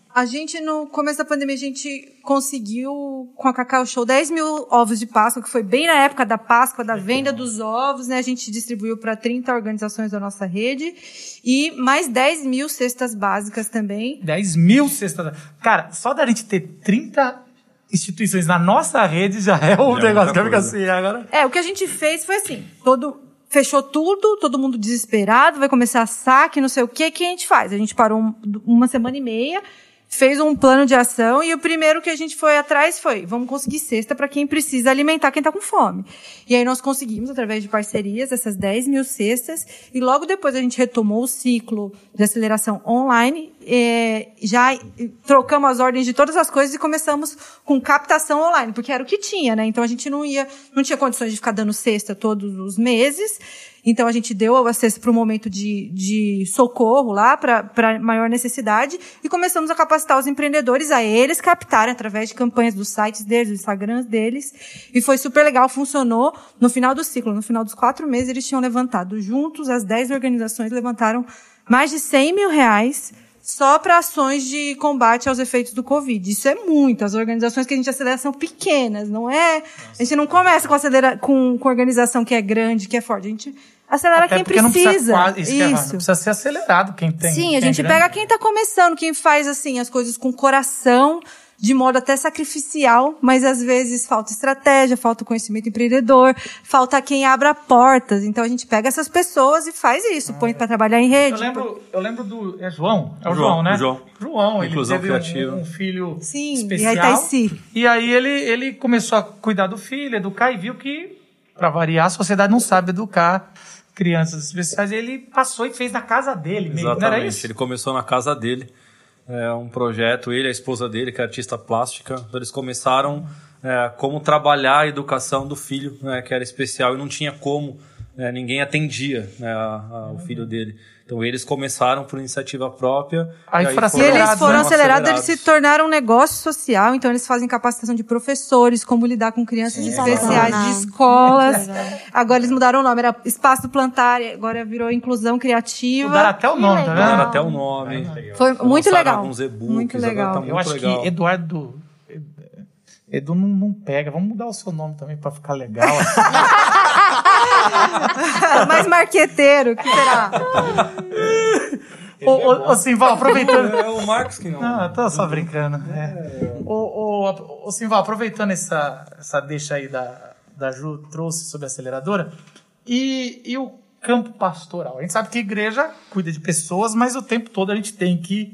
A gente, no começo da pandemia, a gente conseguiu, com a Cacau Show, dez mil ovos de Páscoa, que foi bem na época da Páscoa, da venda dos ovos, né? A gente distribuiu para trinta organizações da nossa rede. E mais dez mil cestas básicas também. dez mil cestas. Cara, só da gente ter trinta instituições na nossa rede já é um Já é negócio que muita fica coisa. assim agora. É, o que a gente fez foi assim, todo... Fechou tudo, todo mundo desesperado, vai começar saque, não sei o que, o que a gente faz? A gente parou um, uma semana e meia, fez um plano de ação e o primeiro que a gente foi atrás foi, vamos conseguir cesta para quem precisa alimentar quem está com fome. E aí nós conseguimos, através de parcerias, essas dez mil cestas e logo depois a gente retomou o ciclo de aceleração online, é, já trocamos as ordens de todas as coisas e começamos com captação online, porque era o que tinha, né? Então a gente não ia, não tinha condições de ficar dando cesta todos os meses. Então, a gente deu a cesta para um momento de, de socorro lá, para maior necessidade, e começamos a capacitar os empreendedores a eles captarem através de campanhas dos sites deles, dos Instagrams deles. E foi super legal, funcionou. No final do ciclo, no final dos quatro meses, eles tinham levantado juntos, as dez organizações levantaram mais de cem mil reais só para ações de combate aos efeitos do Covid. Isso é muito. As organizações que a gente acelera são pequenas, não é? A gente não começa com, acelera, com, com organização que é grande, que é forte. A gente acelera Até quem porque precisa. Não precisa, quase, isso que é errado, Isso. não precisa ser acelerado quem tem. Sim, quem a gente é pega quem está começando, quem faz assim as coisas com coração, de modo até sacrificial, mas às vezes falta estratégia, falta conhecimento empreendedor, falta quem abra portas. Então a gente pega essas pessoas e faz isso, põe para trabalhar em rede. Eu lembro, eu lembro do... É João? É o João, João, né? o João. João, ele Inclusão teve criativa. um, um filho Sim, especial. e aí tá esse. E aí ele, ele começou a cuidar do filho, educar, e viu que, para variar, a sociedade não sabe educar crianças especiais. E ele passou e fez na casa dele mesmo, não era Exatamente. isso? Ele começou na casa dele. É um projeto, ele e a esposa dele, que é artista plástica, então eles começaram é, como trabalhar a educação do filho, né, que era especial e não tinha como, né, ninguém atendia, né, a, a, o filho dele. Então eles começaram por iniciativa própria. Aí e foram E eles acelerados, foram né? acelerados, eles se tornaram um negócio social, então eles fazem capacitação de professores, como lidar com crianças especiais de escolas. Agora eles mudaram o nome, era Espaço do Plantar, agora virou Inclusão Criativa. Mudaram até o nome, tá Mudaram vendo? até o nome. Foi muito Lançaram legal. alguns e-books, Muito agora legal. tá Eu muito acho legal. que Eduardo... Edu não, não pega. Vamos mudar o seu nome também para ficar legal. Mais marqueteiro, que será? Ô, ô, ô, Simval, aproveitando... É o Marcos que não. Não, eu tô só brincando. É. Ô, ô, ô, Simval, aproveitando essa, essa deixa aí da, da Ju, trouxe sobre a aceleradora, e, e o campo pastoral? A gente sabe que a igreja cuida de pessoas, mas o tempo todo a gente tem que...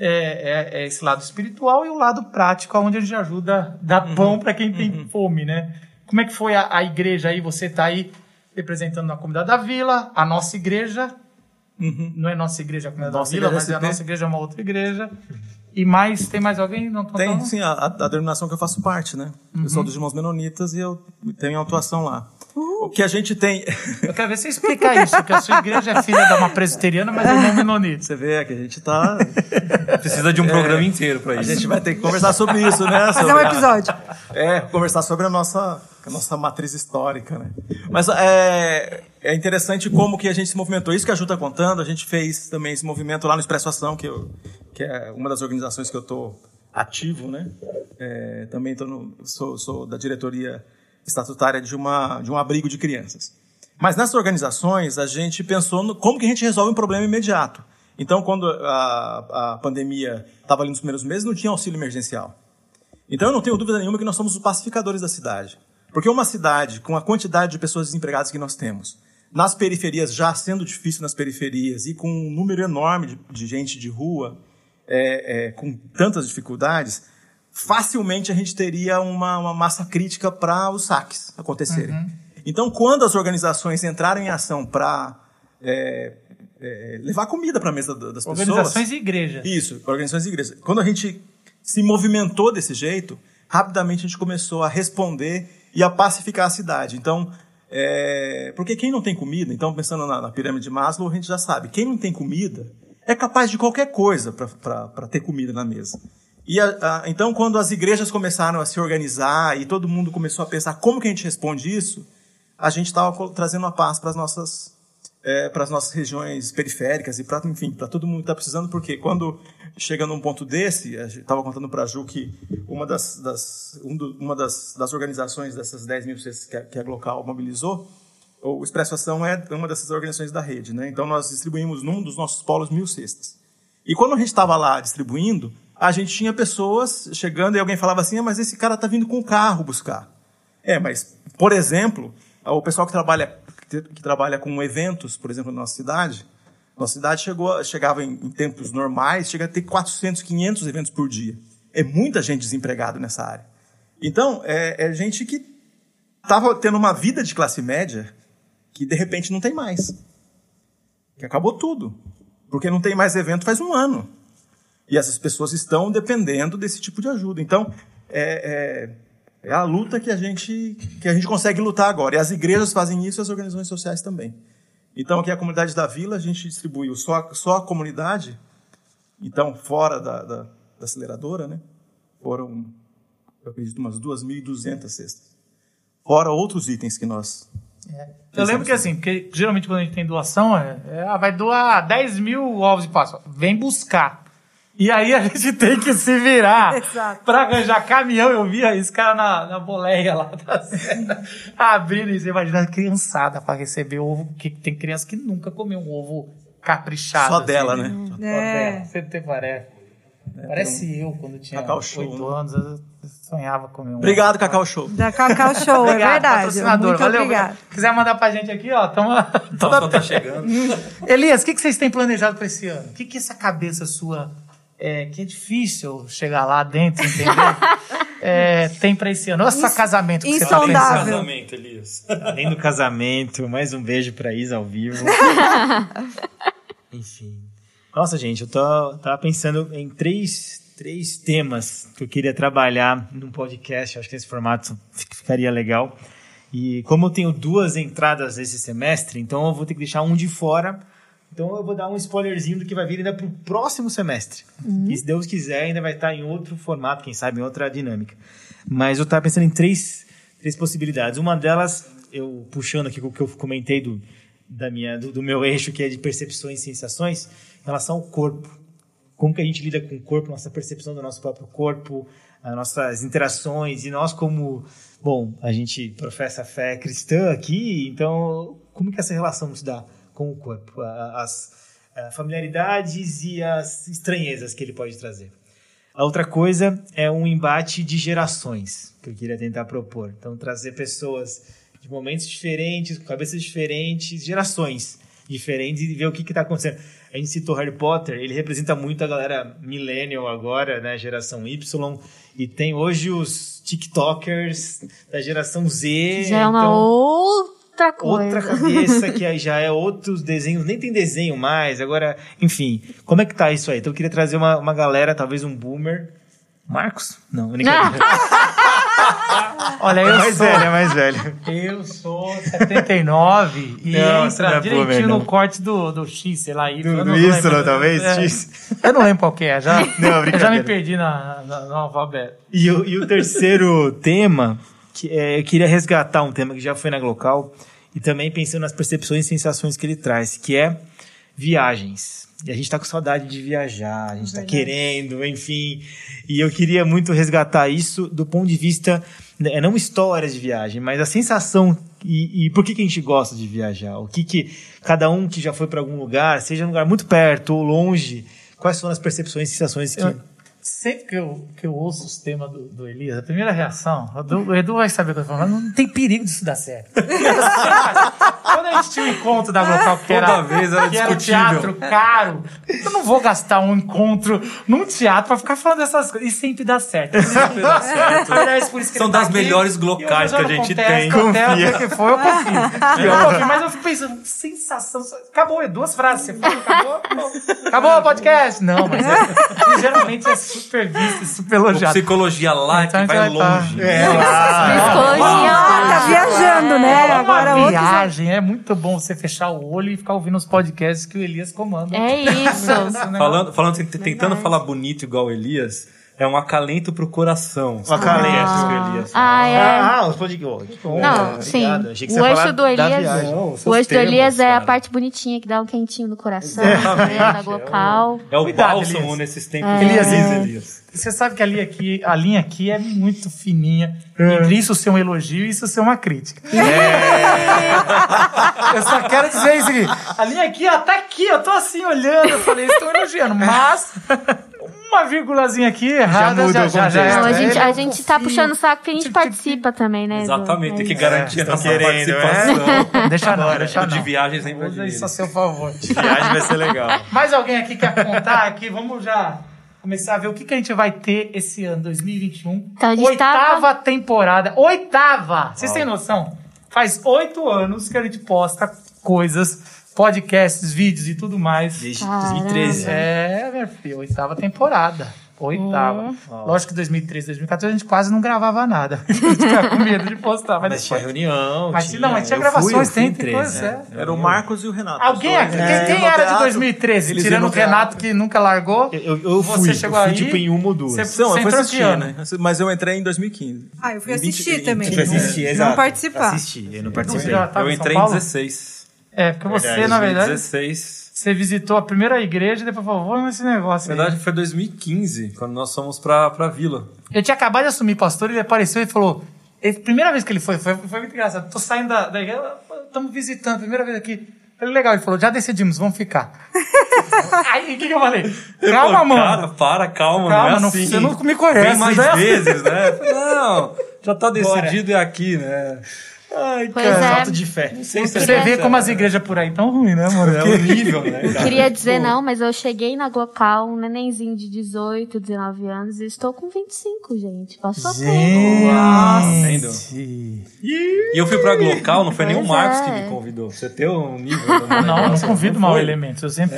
É, é, é esse lado espiritual e o lado prático, onde a gente ajuda a dar pão para quem tem fome, né? Como é que foi a, a igreja aí? Você tá aí representando a comunidade da Vila, a nossa igreja... Uhum. Não é nossa igreja a comunidade Nossa da Vila, igreja mas é a S P. nossa igreja é uma outra igreja. E mais, tem mais alguém? Não tô Tem, falando? sim, a, a denominação que eu faço parte, né? Eu sou dos Irmãos Menonitas e eu tenho atuação lá. O que a gente tem... Eu quero ver você explicar isso, que a sua igreja é filha de uma presbiteriana, mas é não menonita. Você vê que a gente tá... Precisa de um programa inteiro para A isso. gente vai ter que conversar sobre isso, né? Fazer Sobre um a- episódio. É, conversar sobre a nossa, a nossa matriz histórica, né? Mas é, é interessante como que a gente se movimentou. Isso que a Ju tá contando, a gente fez também esse movimento lá no Expresso Ação, que, eu, que é uma das organizações que eu tô ativo, né? É, também tô no, sou, sou da diretoria estatutária de, uma, de um abrigo de crianças. Mas nessas organizações, a gente pensou no, como que a gente resolve um problema imediato. Então, quando a, a pandemia estava ali nos primeiros meses, não tinha auxílio emergencial. Então, eu não tenho dúvida nenhuma que nós somos os pacificadores da cidade. Porque uma cidade, com a quantidade de pessoas desempregadas que nós temos, nas periferias, já sendo difícil nas periferias, e com um número enorme de, de gente de rua, é, é, com tantas dificuldades, facilmente a gente teria uma, uma massa crítica para os saques acontecerem. Uhum. Então, quando as organizações entraram em ação para é, é, levar comida para a mesa das pessoas... Organizações e igreja. Isso, organizações e igrejas. Quando a gente se movimentou desse jeito, rapidamente a gente começou a responder e a pacificar a cidade. Então, é, porque quem não tem comida, então pensando na, na pirâmide de Maslow, a gente já sabe, quem não tem comida é capaz de qualquer coisa para ter comida na mesa. E a, a, então, quando as igrejas começaram a se organizar e todo mundo começou a pensar como que a gente responde isso, a gente estava trazendo a paz para as nossas é, para as nossas regiões periféricas e para, enfim, para todo mundo que está precisando, porque quando chega num ponto desse, a gente estava contando para a Ju que uma das, das, um do, uma das, das organizações dessas dez mil cestas que a, que a Glocal mobilizou, o Expresso Ação é uma dessas organizações da rede, né? Então nós distribuímos num dos nossos polos mil cestas. E quando a gente estava lá distribuindo, a gente tinha pessoas chegando e alguém falava assim, ah, mas esse cara está vindo com o carro buscar. É, mas, por exemplo, o pessoal que trabalha, que trabalha com eventos, por exemplo, na nossa cidade, nossa cidade chegou, chegava em, em tempos normais, chega a ter quatrocentos, quinhentos eventos por dia. É muita gente desempregada nessa área. Então, é, é gente que estava tendo uma vida de classe média que, de repente, não tem mais. Que acabou tudo. Porque não tem mais evento faz um ano. E essas pessoas estão dependendo desse tipo de ajuda. Então, é, é, é a luta que a, gente, que a gente consegue lutar agora. E as igrejas fazem isso e as organizações sociais também. Então, aqui a comunidade da Vila, a gente distribuiu só, só a comunidade. Então, fora da, da, da aceleradora, né? Foram, eu acredito, umas duas mil e duzentas cestas. Fora outros itens que nós... É. Eu lembro que assim, porque geralmente quando a gente tem doação, é, é, ah, vai doar dez mil ovos de Páscoa. Vem buscar. E aí a gente tem que se virar para arranjar caminhão. Eu via esse cara na, na boleia lá da cena, abrindo e você imagina a criançada para receber ovo, porque tem criança que nunca comeu um ovo caprichado. Só dela, assim, né? Só É. dela. Você te parece. Parece eu, quando tinha oito anos, eu sonhava comer um. Obrigado, Cacau Show. Da Cacau Show, é Obrigado, verdade. patrocinador. Muito Valeu. obrigado. Quiser mandar pra gente aqui, ó, tamo... Nossa, tá chegando. Elias, o que, que vocês têm planejado para esse ano? O que, que essa cabeça sua, é, que é difícil chegar lá dentro, entendeu? É, tem para esse ano? Nossa, Ins- casamento que você tá insondável. pensando. Casamento, Elias. Além do casamento, mais um beijo pra Isa ao vivo. Enfim. Nossa, gente, eu tô, tava pensando em três, três temas que eu queria trabalhar num podcast. Acho que esse formato ficaria legal. E como eu tenho duas entradas esse semestre, então eu vou ter que deixar um de fora. Então eu vou dar um spoilerzinho do que vai vir ainda pro próximo semestre. Uhum. E se Deus quiser, ainda vai estar em outro formato, quem sabe em outra dinâmica. Mas eu estava pensando em três, três possibilidades. Uma delas, eu puxando aqui o que eu comentei do, da minha, do, do meu eixo, que é de percepções e sensações, em relação ao corpo. Como que a gente lida com o corpo, nossa percepção do nosso próprio corpo, as nossas interações, e nós como... Bom, a gente professa fé cristã aqui, então como que essa relação se dá com o corpo? As, as familiaridades e as estranhezas que ele pode trazer. A outra coisa é um embate de gerações, que eu queria tentar propor. Então, trazer pessoas de momentos diferentes, com cabeças diferentes, gerações diferentes, e ver o que está acontecendo. A gente citou Harry Potter, ele representa muito a galera millennial agora, né, geração Y, e tem hoje os TikTokers da geração Z. Já é uma então, outra coisa. outra cabeça, que aí já é outros desenhos, nem tem desenho mais, agora, enfim, como é que tá isso aí? Então eu queria trazer uma, uma galera, talvez um boomer. Marcos? Não, brincadeira. Olha, É eu mais sou... velho, é mais velho. Eu sou setenta e nove e Não, entra não é direitinho boomer, no não. corte do, do X, sei lá. Y, Do- eu do não Y, lembro. talvez, É, X. Eu não lembro qual que é, já, Não, eu já brincadeira. me perdi na, na, no alfabeto. E o, e o terceiro tema, que é, eu queria resgatar um tema que já foi na Glocal, e também pensando nas percepções e sensações que ele traz, que é viagens. E a gente tá com saudade de viajar, a gente tá querendo, enfim. E eu queria muito resgatar isso do ponto de vista, né, não histórias de viagem, mas a sensação e, e por que, que a gente gosta de viajar. O que que cada um que já foi para algum lugar, seja um lugar muito perto ou longe, quais são as percepções e sensações que... Eu- Sempre que eu, que eu ouço os temas do, do Elias, a primeira reação, o Edu, o Edu vai saber o que eu tô falando, não tem perigo disso dar certo. Quando a gente tinha um encontro da Glocal, que era, Toda vez era que era um discutível. teatro caro, eu não vou gastar um encontro num teatro pra ficar falando dessas coisas. E sempre dá certo. Sempre dá certo. Aliás, por isso que São ele tá das aqui, melhores e glocais hoje eu que a não gente contesto, tem. até Confia. o que for, eu confio. Eu confio. Mas eu fico pensando, sensação. Acabou, é duas frases. Você falou, acabou, acabou. Acabou o podcast? Não, mas é, geralmente é super visto, super O elogiado. psicologia lá Então a que gente vai vai tá- longe. É, lá. Psicologia. Tá viajando, né? É Agora uma outros... viagem, é muito bom você fechar o olho e ficar ouvindo os podcasts que o Elias comanda. É isso. Esse negócio- Falando, falando tentando falar bonito igual o Elias, é um acalento pro coração. Um acalento, Ah. Elias. Ah, é. Ah, os podcasts. Que bom. Não, É, sim. obrigado. Achei que O você ia eixo falar do da Elias- viagem. Não, O seus eixo do termos, Elias é a cara. parte bonitinha que dá um quentinho no coração, né, da Glocal. É o Cuidado, bálsamo Elias. nesses tempos. Elias, de Elias. crise, Elias. Você sabe que a linha aqui, a linha aqui é muito fininha. Entre isso ser um elogio e isso ser uma crítica. Eu só quero dizer isso aqui. A linha aqui, ó, tá aqui, eu tô assim olhando. Eu falei, eles estão elogiando, mas uma vírgulazinha aqui errada muda já, o já, já, contexto. Não, a é. gente, Ele é a um gente tá fofinho. puxando o saco que a gente participa também, né? do- Exatamente, é tem que isso. garantir a estão nossa querendo, participação. Deixa não, deixa O de não. viagem sempre é Usa de isso a eles. seu favor. Viagem vai ser legal. Mais alguém aqui quer contar aqui? Vamos já começar a ver o que, que a gente vai ter esse ano, dois mil e vinte e um. Então, a gente Oitava tava- temporada. Oitava! Vocês têm noção? Faz oito anos que a gente posta coisas, podcasts, vídeos e tudo mais. Desde Caramba. dois mil e treze. É, minha filha, oitava temporada. Oitava. É. Lógico que dois mil e treze, dois mil e quatorze a gente quase não gravava nada. A gente ficava com medo de postar. Mas, Mas tinha depois- reunião. Mas tinha, não, mas tinha eu gravações, fui, eu fui tem, em tem treze, coisa, né? é. Era o Marcos e o Renato. Alguém Os aqui, dois. quem, É, quem no era de teatro, dois mil e treze? eles Tirando iam o no teatro. Renato que nunca largou. Eu, eu Você fui, chegou eu fui aí, tipo em uma ou duas. você- Não, eu Você fui entrou assistir, que ano? né? Mas eu entrei em dois mil e quinze. Ah, eu fui Em vinte assistir em- também. Você foi assistir, não, exato. não participar. Assisti, eu não Você participei. já tava Eu em São entrei em Paulo? dezesseis. É, porque você, Verdade, na verdade, dezesseis. você visitou a primeira igreja e depois falou, vamos nesse negócio Na aí. verdade, foi dois mil e quinze, quando nós fomos pra, pra Vila. Eu tinha acabado de assumir pastor e ele apareceu e falou... ele- primeira vez que ele foi, foi, foi muito engraçado. Tô saindo da, da igreja, estamos visitando, primeira vez aqui. Falei, legal. Ele falou, já decidimos, vamos ficar. Aí, o que, que eu falei? Calma, Pô, mano. Cara, para, calma, Calma, não é não- assim. você não me conhece, Vem mais né? vezes, né? Eu falei, não, já tá decidido é aqui, né? Ai, Pois cara, é. falta de fé. Não sei se Você vê como as igrejas por aí tão ruins, né, mano? é o nível, né, cara? Queria dizer não, mas eu cheguei na Glocal, um nenenzinho de dezoito, dezenove anos, e estou com vinte e cinco, gente. Passou tempo. Nossa, vendo? E eu fui pra Glocal, não foi nem o Pois Marcos é. que me convidou. Você tem um nível. do Não, não negócio, convido não mal foi? elementos. Eu sempre...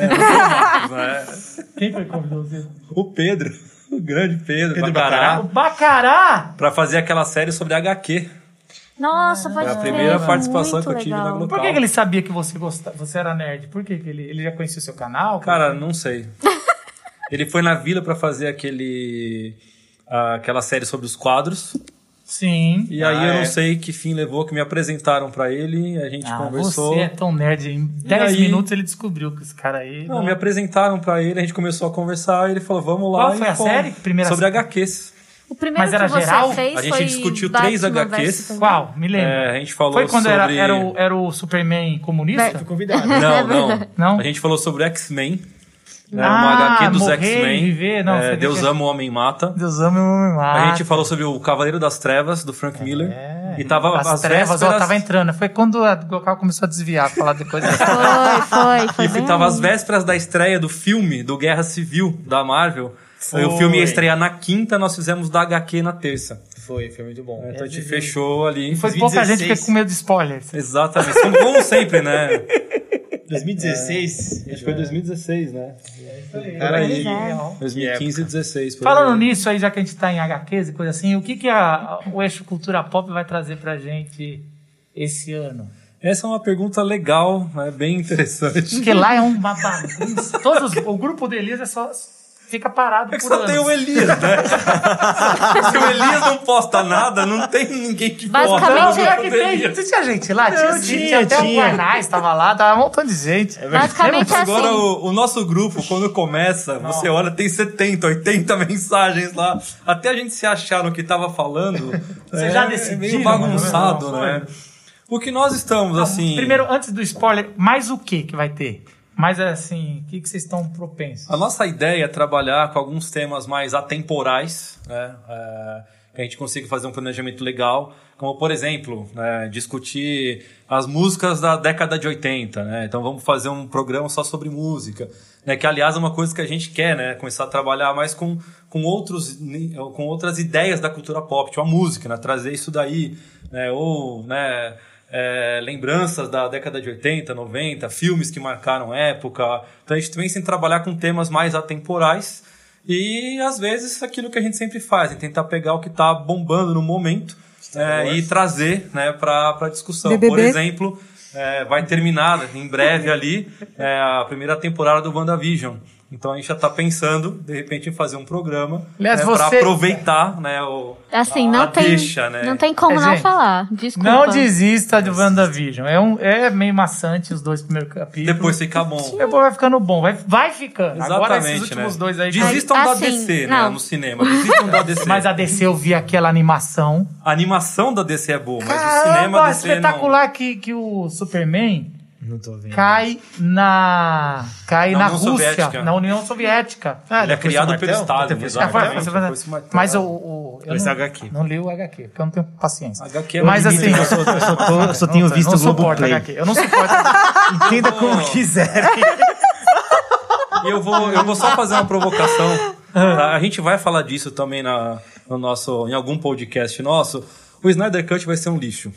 É. Quem foi que convidou você? O Pedro, o grande Pedro, Pedro Bacará, O Bacará! pra fazer aquela série sobre H Q. Nossa, pode Foi a crer, primeira participação muito que eu tive na legal. Glocal. Por que, que ele sabia que você gostava, você era nerd? Por que, que ele, ele já conhecia o seu canal? Cara, não sei. Ele foi na Vila pra fazer aquele... ah, aquela série sobre os quadros. Sim. E aí Ah, eu não é. sei que fim levou, que me apresentaram pra ele, a gente Ah, conversou. você é tão nerd. Em dez aí- minutos ele descobriu que esse cara aí... Não, me apresentaram pra ele, a gente começou a conversar, e ele falou, vamos lá. Qual e foi a fomos. série? Primeira Sobre série? H Qs. O primeiro Mas era que você geral? fez A gente foi discutiu Batman três H Qs. versus Superman. Qual? Me lembra. É, a gente falou Foi quando sobre... era, era, o, era o Superman comunista? Fui convidado. Não, não. Não? A gente falou sobre X-Men. Né, Ah, uma H Q dos morrer X-Men. e viver, não, É, você Deus deixa- ama, o homem mata. Deus ama e o homem mata. A gente falou sobre o Cavaleiro das Trevas, do Frank Miller. É. E tava As as trevas, vésperas... ó, tava entrando. Foi quando a Glocal começou a desviar, falar depois dessa. Foi, foi, foi E bem tava aí. às vésperas da estreia do filme do Guerra Civil, da Marvel. Foi. O filme ia estrear na quinta, nós fizemos da H Q na terça. Foi, foi muito bom. Então a gente fechou ali. E foi dois mil e pouca gente que dezesseis. ficou com medo de spoilers. Exatamente. Como, como sempre, né? dois mil e dezesseis. Acho que foi dois mil e dezesseis, né? Cara, aí. Pois é. dois mil e quinze e dezesseis. por Falando aí. nisso aí, já que a gente tá em H Qs e coisa assim, o que, que a, o eixo Cultura Pop vai trazer pra gente esse ano? Essa é uma pergunta legal, né? Bem interessante. Porque lá é uma bagunça. Todos, os- o grupo do Elias é só, fica parado É que por só anos. tem o Elias, né? Se o Elias não posta nada, não tem ninguém que posta. Basicamente, Não, no pior grupo que do tem. Elias. Tinha gente lá? Tinha, Não, sim, tinha, tinha até o tinha. Guarnaz, tava lá, tava um montão de gente. Basicamente é Agora, assim. o, o nosso grupo, quando começa, você olha, tem setenta, oitenta mensagens lá. Até a gente se achar no que tava falando. Você é, já é decidiram, meio bagunçado, não, não, né? O que nós estamos, assim... Primeiro, antes do spoiler, mais o que que vai ter? Mais assim, o que, que vocês estão propensos? A nossa ideia é trabalhar com alguns temas mais atemporais, né? É, que a gente consiga fazer um planejamento legal, como, por exemplo, né, discutir as músicas da década de oitenta, né? Então vamos fazer um programa só sobre música, né? Que, aliás, é uma coisa que a gente quer, né? Começar a trabalhar mais com, com, outros, com outras ideias da cultura pop, tipo a música, né? Trazer isso daí, né? Ou, né... É, lembranças da década de oitenta, noventa, filmes que marcaram época. Então a gente pensa em trabalhar com temas mais atemporais e, às vezes, aquilo que a gente sempre faz, é tentar pegar o que está bombando no momento é, e trazer, né, para a discussão. B B B. Por exemplo, é, vai terminar em breve ali é, a primeira temporada do WandaVision. Então a gente já tá pensando, de repente, em fazer um programa, Aliás, né, pra você- aproveitar, né, o, Assim, a, não a tem, deixa, né? não tem como É, não gente, falar. Desculpa. Não desista de WandaVision. É, um, é meio maçante os dois primeiros capítulos. Depois fica bom. Depois vai ficando bom. Vai, vai ficando. Agora esses Exatamente, últimos né? dois aí... Desistam Mas, da assim, D C, né, não. no cinema. Desistam da D C. Mas a D C eu vi aquela animação. A animação da D C é boa, mas o Caramba, cinema da D C espetacular que, que o Superman Não tô vendo. cai na... Cai Na na União Rússia, Soviética. na União Soviética. Ah, Ele é depois criado do pelo martelo? Stalin. Depois do Ah, foi- exatamente, foi- foi- depois do martelo. Mas o... o eu Esse não, H Q. não li o H Q, porque eu não tenho paciência. H Q é Mas um assim... limite. Eu só, eu só, tô- eu só tenho não, visto não o suporto Globoplay. H Q. Eu não suporto. Entenda como quiserem. E eu vou, eu vou só fazer uma provocação. Tá? A gente vai falar disso também na, no nosso, em algum podcast nosso. O Snyder Cut vai ser um lixo.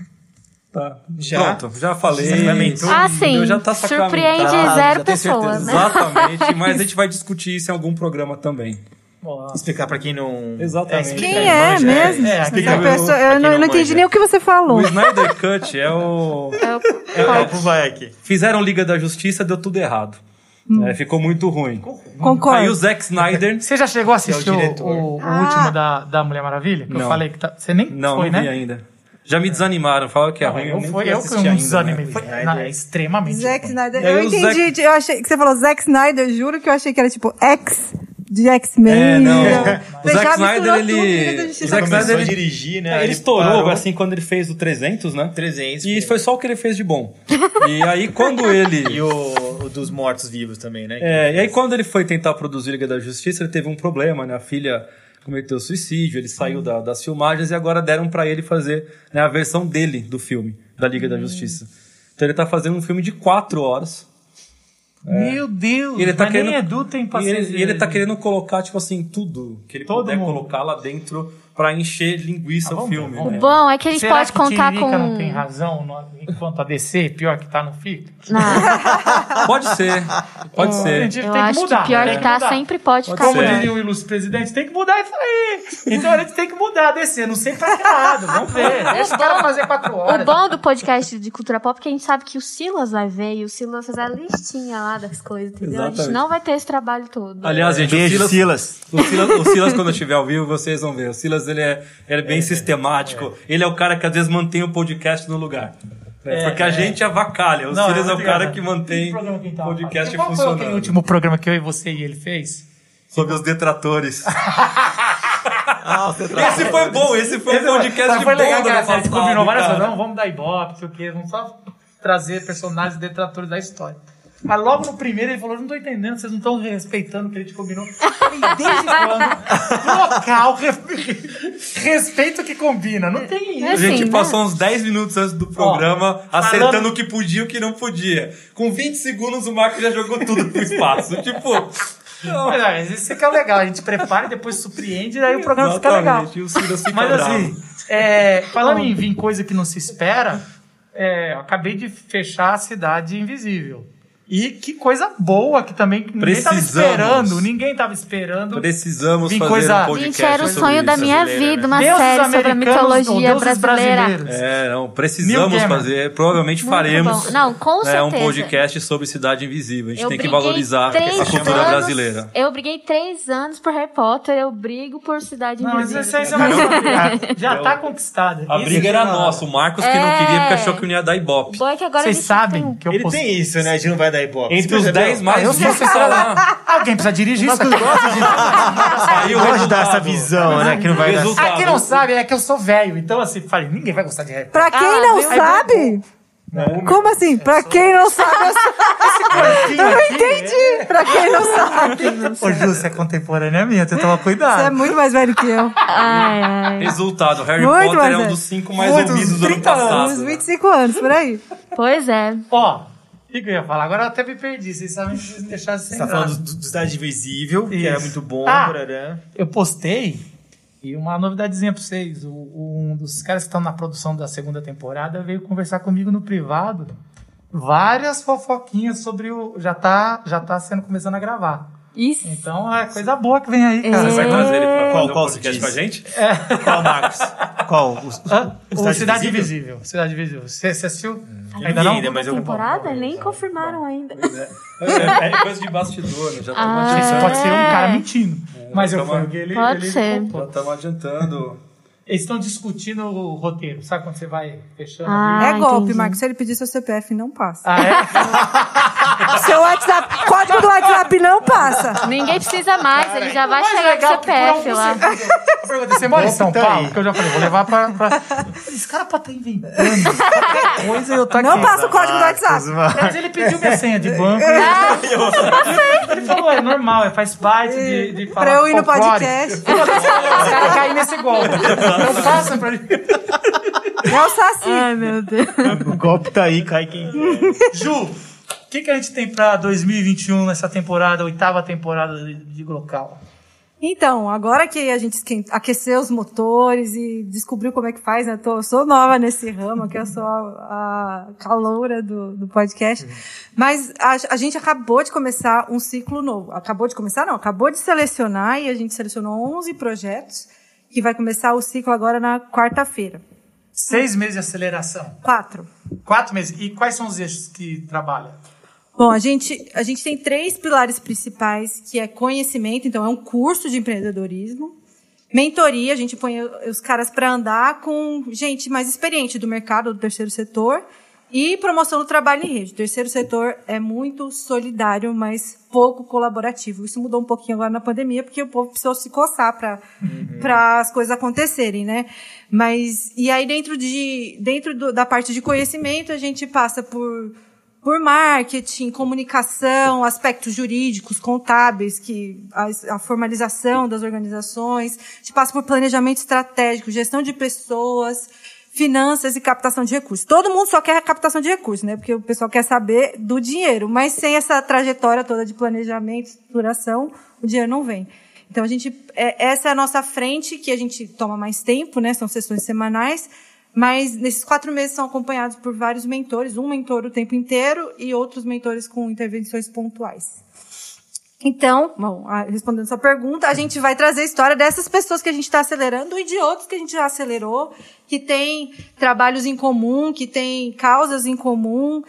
Tá. Já? Pronto, já falei. Sacramentou? Ah, sim. Eu já tá Surpreende sacramentado, zero já tenho pessoas, certeza. né? Exatamente, mas a gente vai discutir isso em algum programa também. Explicar pra quem não... Exatamente. Quem é manja, mesmo? é, Essa quem não- pessoa- pra eu quem não, não eu não entendi manja. nem o que você falou. O Snyder Cut é o. É É, vai aqui. Fizeram Liga da Justiça, deu tudo errado. É, ficou muito ruim. Concordo. Aí o Zack Snyder. Você já chegou a assistir é o o, diretor. o- o Ah. último da, da Mulher Maravilha? Que eu Não. falei que tá... Você nem Não, foi, não né? vi ainda. Já me desanimaram, falaram que é Não, ruim. eu, nem foi fui eu que assistir não ainda, desanimei. né? Foi, Snyder. não, é extremamente Zack ruim. Snyder. E aí Eu o entendi. Zack- Eu achei que você falou Zack Snyder, eu juro que eu achei que era tipo X de X-Men. É, não. O Você Zack já Snyder, misturou ele- tudo, Liga da o Justiça. Zack Começou Snyder, a ele- dirigir, né? É, Aí ele estourou, parou. assim, quando ele fez o trezentos, né? trezentos. E foi só o que ele fez de bom. E aí, quando ele... E o, o dos mortos-vivos também, né? É, e aí quando ele foi tentar produzir Liga da Justiça, ele teve um problema, né? A filha cometeu suicídio, ele saiu da- das filmagens e agora deram pra ele fazer, né, a versão dele do filme, da Liga da Justiça. Então ele tá fazendo um filme de quatro horas. Meu Deus, E ele tá mas querendo, nem Edu tem e paciência. ele, e ele tá querendo colocar, tipo assim, tudo que ele Todo puder mundo. colocar lá dentro pra encher linguiça Ah, o vamos filme. ver, vamos né? O bom é que a gente Será pode que contar Tiririca com. não tem razão no- enquanto a D C, pior que tá, não fica? Não, Pode ser, pode A ser. gente eu tem acho que mudar. que pior tem que tá mudar. sempre pode Pode ficar Como ser. pior. diria o ilustre presidente, tem que mudar isso aí. Então a gente tem que mudar a D C, não sei pra que lado, vamos ver. Deixa o cara fazer quatro O horas. bom do podcast de cultura pop é que a gente sabe que o Silas vai ver e o Silas vai fazer a listinha lá das coisas, entendeu? A gente Exatamente. não vai ter esse trabalho todo. Aliás, gente, Beijo, o Silas, Silas. O Silas, o Silas, quando eu estiver ao vivo, vocês vão ver. O Silas, ele é, ele é bem sistemático. Ele é o cara que às vezes mantém o podcast no lugar. É, porque a gente avacalha. O Não, Silas é o muito cara engraçado. que mantém Que programa que a gente o tava podcast fazendo? Qual foi aquele funcionando. último programa que eu e você e ele fez? Sobre os detratores. Ah, você tra- Esse foi bom, esse foi um podcast Mas foi bom legal do que ano a gente passado, combinou várias cara. coisas. Não, vamos dar ibope, não sei o quê. Vamos só trazer personagens detratores da história. Mas logo no primeiro ele falou, não tô entendendo, vocês não estão respeitando o que a gente combinou. Eu falei, desde quando? Local, re- respeito o que combina. Não tem É isso. A gente assim, passou uns dez minutos antes do programa Ó, acertando falando- o que podia e o que não podia. Com vinte segundos o Marco já jogou tudo pro espaço. Tipo... Mas, é, isso que é o legal, a gente prepara e depois surpreende e aí o programa fica legal. Exatamente, e o Silas fica Mas bravo. assim, é, falando em vir coisa que não se espera, é, eu acabei de fechar a Cidade Invisível. E que coisa boa que também ninguém estava Precisamos. esperando. Ninguém estava esperando. Precisamos Vim fazer coisa- um podcast Gente, era o sobre sonho isso. da minha brasileira, vida, uma Deuses série sobre a americanos ou mitologia deuses brasileira. brasileiros. É, não, Neil precisamos Gaiman. fazer. Provavelmente Muito faremos bom. Não, com né, um certeza. podcast sobre Cidade Invisível. A gente Eu tem que briguei valorizar três a cultura anos- brasileira. Eu briguei três anos por Harry Potter, eu brigo por Cidade Não, mas Invisível. isso aí já, já tá conquistado. A Isso briga que era não- nossa. O Marcos que não É. queria porque achou que não ia dar O ibope. bom é que agora Vocês a gente sabem tem... que eu Ele postei. tem isso, né? A gente não vai dar ibope. Entre Você os percebeu? dez mais eu vistos sou tá lá. Alguém precisa dirigir isso. Aí Eu o gosto de dar essa resultado. visão, né? Que não vai dar. Resultado. Ah, quem não sabe é que eu sou velho. Então, assim, falei, ninguém vai gostar de rap. Pra quem Ah, não viu? sabe... Como assim? Pra quem não sabe... Eu, eu não entendi. Pra quem não sabe. Ô, Ju, você é contemporânea minha, tem que tomar cuidado. Você é muito mais velho que eu. Ai, ai. Resultado. Harry Muito Potter mais é um velho. dos cinco mais Muito, ouvidos do ano trinta anos, passado. Uns vinte e cinco anos, por aí. Pois é. Ó, o que, que eu ia falar? Agora eu até me perdi. Vocês sabem que vocês me deixaram sem Você tá graça. falando do, do Cidade Invisível, que Isso. era muito bom. Ah. Parará. Eu postei e uma novidadezinha pra vocês. O, o- um dos caras que estão na produção da segunda temporada veio conversar comigo no privado. Várias fofoquinhas sobre o... Já tá, já tá sendo começando a gravar. Isso. Então é coisa boa que vem aí, cara. Você vai trazer ele pra Qual- fazer um qual podcast se com a diz? gente? Qual, Marcos? Qual? O, o, Hã? o O Cidade Cidade Invisível? Invisível. Cidade Invisível. Você, você assistiu? Eu Ainda vi não? ainda, mas eu Temporada? Nem confirmaram ainda. É, é coisa de bastidor, né? Já estamos Ah, Isso adiantando. pode ser um cara mentindo. Mas eu Toma- fui o que ele, Pode ele ser. contou. Já estamos adiantando. Eles estão discutindo o roteiro. Sabe quando você vai fechando? Ah, ali? é golpe, entendi. Marcos. Se ele pedir seu C P F, não passa. Ah, é? Seu WhatsApp, código do WhatsApp não passa. Ninguém precisa mais, ele já vai Mas chegar legal, com o C P F por lá. algum segundo, eu perguntei, você mora em São Tá Paulo? aí. Que eu já falei, vou levar pra... pra... Esse cara pode estar inventando qualquer coisa e eu tô aqui. Não passa o código do WhatsApp. Mas ele pediu minha senha de banco. Ele falou, é normal, é, faz parte de, de falar Pra eu ir no folclore. podcast. Os caras caem nesse golpe. Não passa pra ele. É o Saci. Ai, meu Deus. O golpe tá aí, cai quem Ju, o que, que a gente tem pra dois mil e vinte e um nessa temporada, oitava temporada de, de Glocal? Então, agora que a gente esquent- aqueceu os motores e descobriu como é que faz, né? Eu, tô, eu sou nova nesse ramo, que eu sou a, a caloura do, do podcast. Mas a, a gente acabou de começar um ciclo novo. Acabou de começar? Não, acabou de selecionar e a gente selecionou onze projetos que vai começar o ciclo agora na quarta-feira. Seis meses de aceleração. Quatro. Quatro meses. E quais são os eixos que trabalham? Bom, a gente, a gente tem três pilares principais, que é conhecimento, então é um curso de empreendedorismo. Mentoria, a gente põe os caras para andar com gente mais experiente do mercado, do terceiro setor. E promoção do trabalho em rede. O terceiro setor é muito solidário, mas pouco colaborativo. Isso mudou um pouquinho agora na pandemia, porque o povo precisou se coçar para para as coisas acontecerem, né? Mas, e aí dentro, de, dentro do, da parte de conhecimento, a gente passa por... por marketing, comunicação, aspectos jurídicos, contábeis, que a, a formalização das organizações, a gente passa por planejamento estratégico, gestão de pessoas, finanças e captação de recursos. Todo mundo só quer a captação de recursos, né? Porque o pessoal quer saber do dinheiro, mas sem essa trajetória toda de planejamento, estruturação, o dinheiro não vem. Então a gente, é, essa é a nossa frente, que a gente toma mais tempo, né? São sessões semanais. Mas nesses quatro meses são acompanhados por vários mentores, um mentor o tempo inteiro e outros mentores com intervenções pontuais. Então, bom, respondendo a sua pergunta, a gente vai trazer a história dessas pessoas que a gente está acelerando e de outros que a gente já acelerou, que têm trabalhos em comum, que têm causas em comum.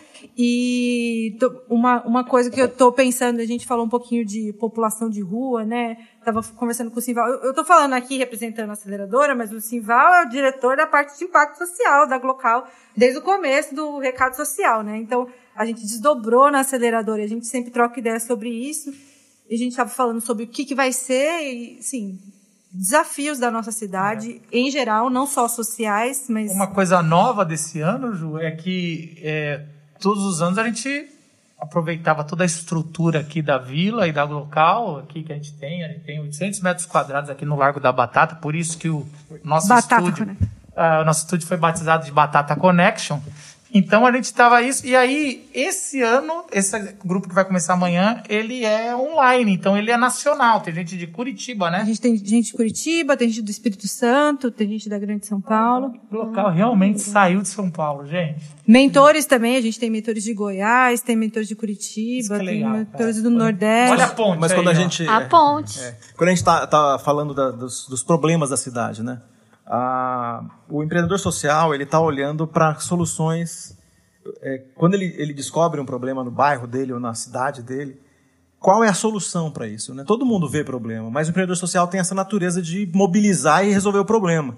E uma, uma coisa que eu estou pensando, a gente falou um pouquinho de população de rua, né? Estava conversando com o Simval. Eu estou falando aqui representando a aceleradora, mas o Simval é o diretor da parte de impacto social da Glocal, desde o começo do recado social, né? Então, a gente desdobrou na aceleradora e a gente sempre troca ideias sobre isso. E a gente estava falando sobre o que, que vai ser, e, sim, desafios da nossa cidade, é. em geral, não só sociais, mas... Uma coisa nova desse ano, Ju, é que é, todos os anos a gente aproveitava toda a estrutura aqui da vila e da Glocal, aqui que a gente tem, a gente tem oitocentos metros quadrados aqui no Largo da Batata, por isso que o nosso Batata estúdio, uh, o nosso estúdio foi batizado de Batata Connection. Então a gente estava isso, e aí esse ano, esse grupo que vai começar amanhã, ele é online, então ele é nacional, tem gente de Curitiba, né? A gente tem gente de Curitiba, tem gente do Espírito Santo, tem gente da Grande São Paulo. O local realmente saiu de São Paulo, gente. Mentores também, a gente tem mentores de Goiás, tem mentores de Curitiba, tem legal, mentores cara. do Nordeste. Olha a ponte Mas aí, quando a ó. gente... A ponte. É, quando a gente tá, tá falando da, dos, dos problemas da cidade, né? Ah, o empreendedor social, ele tá olhando para soluções... É, quando ele, ele descobre um problema no bairro dele ou na cidade dele, qual é a solução para isso, né? Todo mundo vê problema, mas o empreendedor social tem essa natureza de mobilizar e resolver o problema.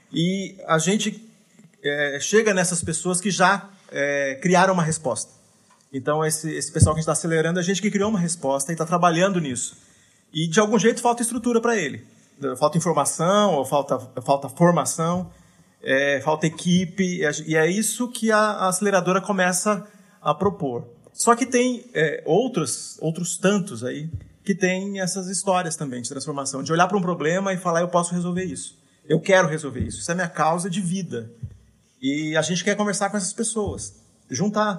E a gente é, chega nessas pessoas que já é, criaram uma resposta. Então, esse, esse pessoal que a gente está acelerando é a gente que criou uma resposta e está trabalhando nisso. E, de algum jeito, falta estrutura para ele. Falta informação, ou falta, falta formação, é, falta equipe, e é isso que a, a aceleradora começa a propor. Só que tem é, outros, outros tantos aí que têm essas histórias também de transformação, de olhar para um problema e falar, eu posso resolver isso. Eu quero resolver isso. Isso é minha causa de vida. E a gente quer conversar com essas pessoas. Juntar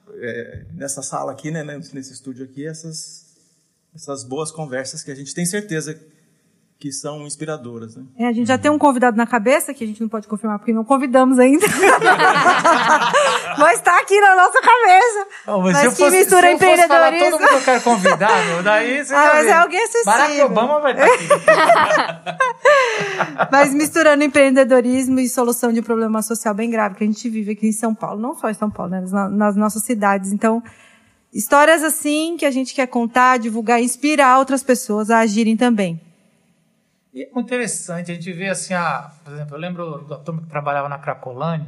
é, nessa sala aqui, né, nesse estúdio aqui, essas, essas boas conversas que a gente tem certeza que são inspiradoras. Né? É, a gente já tem um convidado na cabeça, que a gente não pode confirmar porque não convidamos ainda. Mas está aqui na nossa cabeça. Oh, mas Mas se eu que fosse, mistura se eu fosse falar empreendedorismo. todo mundo que eu quero convidar, meu, daí você Ah, já mas vê. é alguém acessível. Barack Obama vai estar aqui. Mas misturando empreendedorismo e solução de um problema social bem grave que a gente vive aqui em São Paulo, não só em São Paulo, né, nas, nas nossas cidades. Então, histórias assim que a gente quer contar, divulgar e inspirar outras pessoas a agirem também. E é muito interessante, a gente vê assim, a, por exemplo, eu lembro do Atômico que trabalhava na Cracolândia,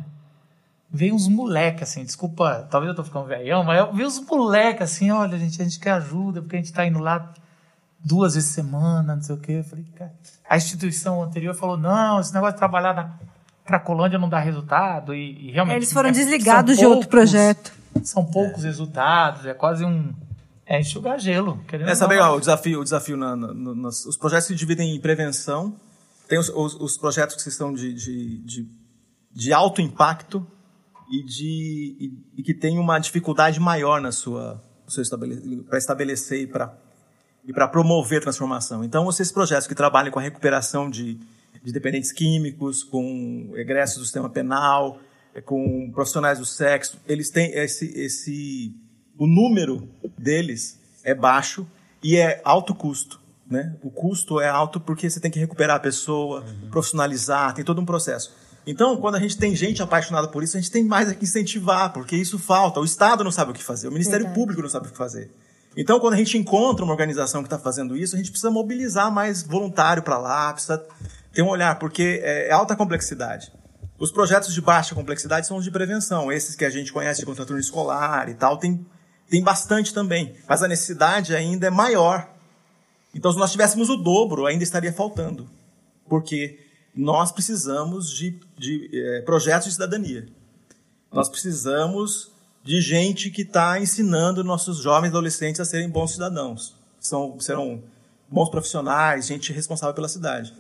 veio uns moleques assim, desculpa, talvez eu tô ficando velhão, mas eu vi uns moleques assim, olha, gente, a gente quer ajuda, porque a gente tá indo lá duas vezes por semana, não sei o quê. Eu falei, cara, a instituição anterior falou, não, esse negócio de trabalhar na Cracolândia não dá resultado, e, e realmente... Eles foram é, desligados são de outro poucos- projeto. São poucos resultados, é quase um... É enxugar gelo. querendo É, sabe ou não. legal, o desafio, o desafio na, na, no- nos, os projetos se dividem em prevenção, tem os, os, os projetos que são de, de, de, de alto impacto e, de, e, e que tem uma dificuldade maior na sua, para estabelecer e para e para promover transformação. Então, esses projetos que trabalham com a recuperação de, de dependentes químicos, com egressos do sistema penal, com profissionais do sexo, eles têm esse... esse o número deles é baixo e é alto custo, né? O custo é alto porque você tem que recuperar a pessoa, uhum. profissionalizar, tem todo um processo. Então, quando a gente tem gente apaixonada por isso, a gente tem mais que incentivar, porque isso falta. O Estado não sabe o que fazer, o Ministério Verdade. Público não sabe o que fazer. Então, quando a gente encontra uma organização que está fazendo isso, a gente precisa mobilizar mais voluntário para lá, precisa ter um olhar, porque é alta complexidade. Os projetos de baixa complexidade são os de prevenção, esses que a gente conhece de contraturno escolar e tal, tem Tem bastante também, mas a necessidade ainda é maior. Então, se nós tivéssemos o dobro, ainda estaria faltando. Porque nós precisamos de, de é, projetos de cidadania. Nós precisamos de gente que está ensinando nossos jovens e adolescentes a serem bons cidadãos. São, serão bons profissionais, gente responsável pela cidade.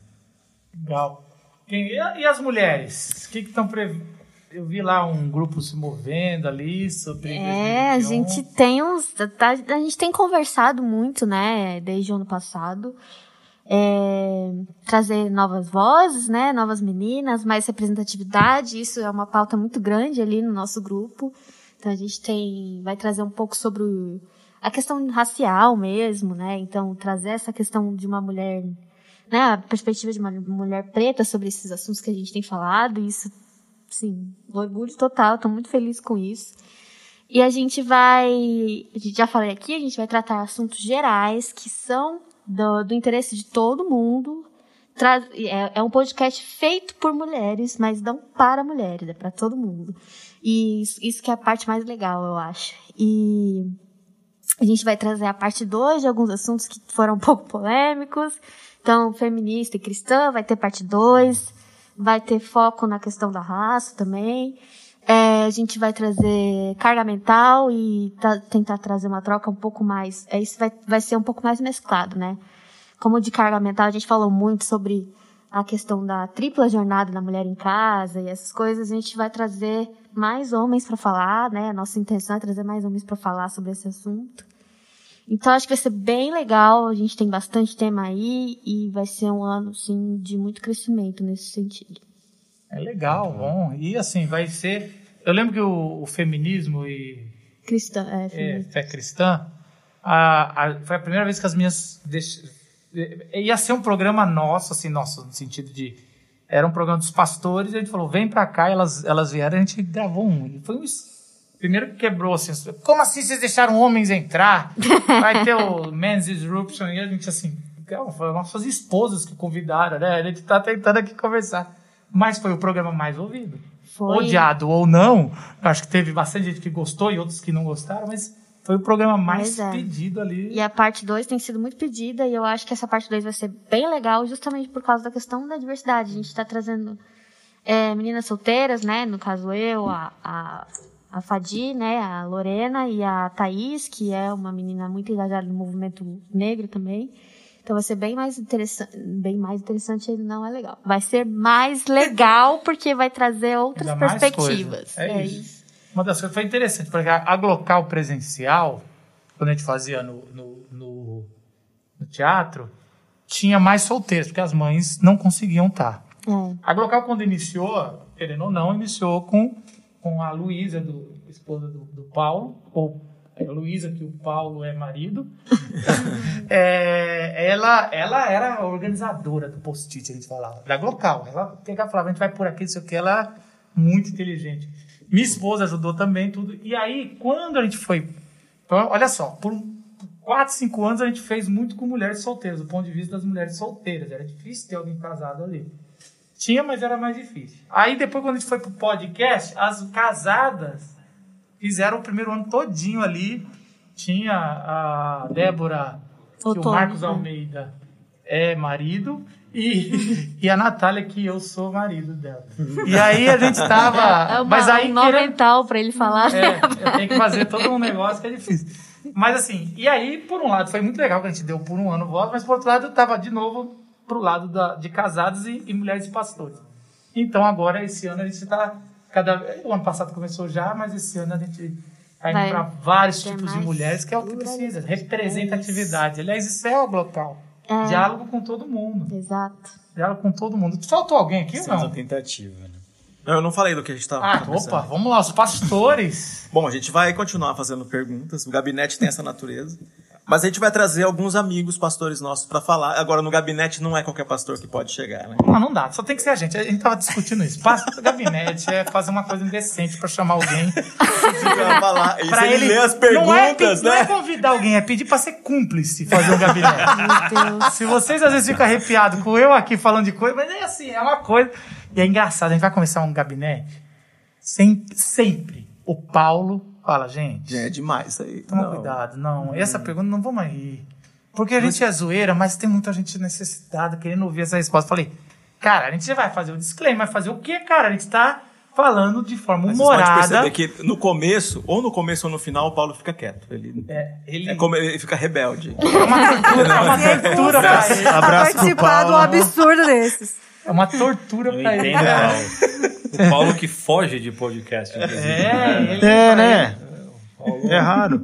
Legal. Quem, e, a- e as mulheres? O que estão previstas? Eu vi lá um grupo se movendo ali sobre... É, a dois mil e vinte e um. gente tem uns. tá- A gente tem conversado muito, né, desde o ano passado. É, trazer novas vozes, né, novas meninas, mais representatividade. Isso é uma pauta muito grande ali no nosso grupo. Então a gente tem, vai trazer um pouco sobre o- a questão racial mesmo, né? Então trazer essa questão de uma mulher, né, a perspectiva de uma mulher preta sobre esses assuntos que a gente tem falado. Isso, sim, orgulho total. Estou muito feliz com isso. E a gente vai, a gente já falei aqui, a gente vai tratar assuntos gerais que são do, do interesse de todo mundo. Tra- é, é um podcast feito por mulheres, mas não para mulheres, é para todo mundo. E isso, isso que é a parte mais legal, eu acho. E a gente vai trazer a parte dois de alguns assuntos que foram um pouco polêmicos. Então, feminista e cristã vai ter parte dois. Vai ter foco na questão da raça também. É, a gente vai trazer carga mental e tá, tentar trazer uma troca um pouco mais... É, isso vai, vai ser um pouco mais mesclado, né? Como de carga mental, a gente falou muito sobre a questão da tripla jornada da mulher em casa e essas coisas. A gente vai trazer mais homens para falar, né? A nossa intenção é trazer mais homens para falar sobre esse assunto. Então, acho que vai ser bem legal. A gente tem bastante tema aí e vai ser um ano, sim, de muito crescimento nesse sentido. É legal, bom. E assim, vai ser... Eu lembro que o, o feminismo e Cristã, é, é, feminismo. fé cristã, a, a, foi a primeira vez que as minhas... Deix... Ia ser um programa nosso, assim, nosso, no sentido de... Era um programa dos pastores, e a gente falou, vem pra cá, e elas, elas vieram, e a gente gravou um. E foi um... Primeiro que quebrou, assim, como assim vocês deixaram homens entrar? Vai ter o Men's Disruption, e a gente, assim, foram nossas esposas que convidaram, né? A gente tá tentando aqui conversar. Mas foi o programa mais ouvido. Foi. Odiado ou não, eu acho que teve bastante gente que gostou e outros que não gostaram, mas foi o programa mais Pois é. pedido ali. E a parte dois tem sido muito pedida e eu acho que essa parte dois vai ser bem legal justamente por causa da questão da diversidade. A gente está trazendo é, meninas solteiras, né? No caso eu, a, a, a Fadi, né? A Lorena e a Thaís, que é uma menina muito engajada no movimento negro também. Então vai ser bem mais interessante, bem mais interessante, ele não é legal. Vai ser mais legal porque vai trazer outras Ainda mais perspectivas. coisa. É, isso. Uma das coisas foi interessante, porque a Glocal presencial, quando a gente fazia no, no, no, no teatro, tinha mais solteiros, porque as mães não conseguiam estar. É. A Glocal, quando iniciou, querendo ou não, iniciou com, com a Luísa, do esposa do, do Paulo, ou a Luísa, que o Paulo é marido. é, ela, ela era a organizadora do post-it, a gente falava, da Glocal. Ela pegava e falava, a gente vai por aqui, não sei o que, ela muito inteligente. Minha esposa ajudou também, tudo. E aí, quando a gente foi... Olha só, por quatro, cinco anos a gente fez muito com mulheres solteiras, do ponto de vista das mulheres solteiras. Era difícil ter alguém casado ali. Tinha, mas era mais difícil. Aí, depois, quando a gente foi pro podcast, as casadas fizeram o primeiro ano todinho ali. Tinha a Débora, que o Marcos Almeida é marido, e, e a Natália, que eu sou marido dela. E aí a gente tava... É uma, mas aí, um nó mental pra ele falar. É, eu tenho que fazer todo um negócio que é difícil. Mas assim, e aí, por um lado, foi muito legal que a gente deu por um ano voto, mas por outro lado, eu tava de novo pro lado da, de casados e, e mulheres e pastores. Então agora, esse ano, a gente tá... Cada, o ano passado começou já, mas esse ano a gente vai indo para vários tipos de mulheres, que é o que precisa. Representatividade. Aliás, isso é o Glocal. É. Diálogo com todo mundo. Exato. Diálogo com todo mundo. Faltou alguém aqui ou não? Essa tentativa, né? Eu não falei do que a gente estava Ah, opa, vamos lá, os pastores. Bom, a gente vai continuar fazendo perguntas. O gabinete tem essa natureza. Mas a gente vai trazer alguns amigos pastores nossos para falar. Agora, no gabinete não é qualquer pastor que pode chegar, né? Não, não dá. Só tem que ser a gente. A gente tava discutindo isso. Pastor, gabinete é fazer uma coisa indecente para chamar alguém. falar. E pra se ele, ele ler as perguntas, não é, né? Não é convidar alguém, é pedir para ser cúmplice fazer um gabinete. Meu Deus. Se vocês às vezes ficam arrepiados com eu aqui falando de coisa, mas é assim, é uma coisa. E é engraçado, a gente vai começar um gabinete. Sempre, sempre o Paulo fala, gente. É demais isso aí. Toma Não. cuidado, não. Essa pergunta não vamos rir. Porque a gente é zoeira, mas tem muita gente necessitada querendo ouvir essa resposta. Falei, cara, a gente já vai fazer o disclaimer, vai fazer o quê, cara? A gente tá falando de forma Mas humorada. você pode perceber que no começo, ou no começo ou no final, o Paulo fica quieto. Ele, É, ele... é como ele fica rebelde. É uma tortura, é uma tortura pra ele. A Abraço pro participar de um Paulo. absurdo desses. É uma tortura Eu pra ele. entendo, Paulo. O Paulo que foge de podcast, inclusive. É, ele... É, né? É raro.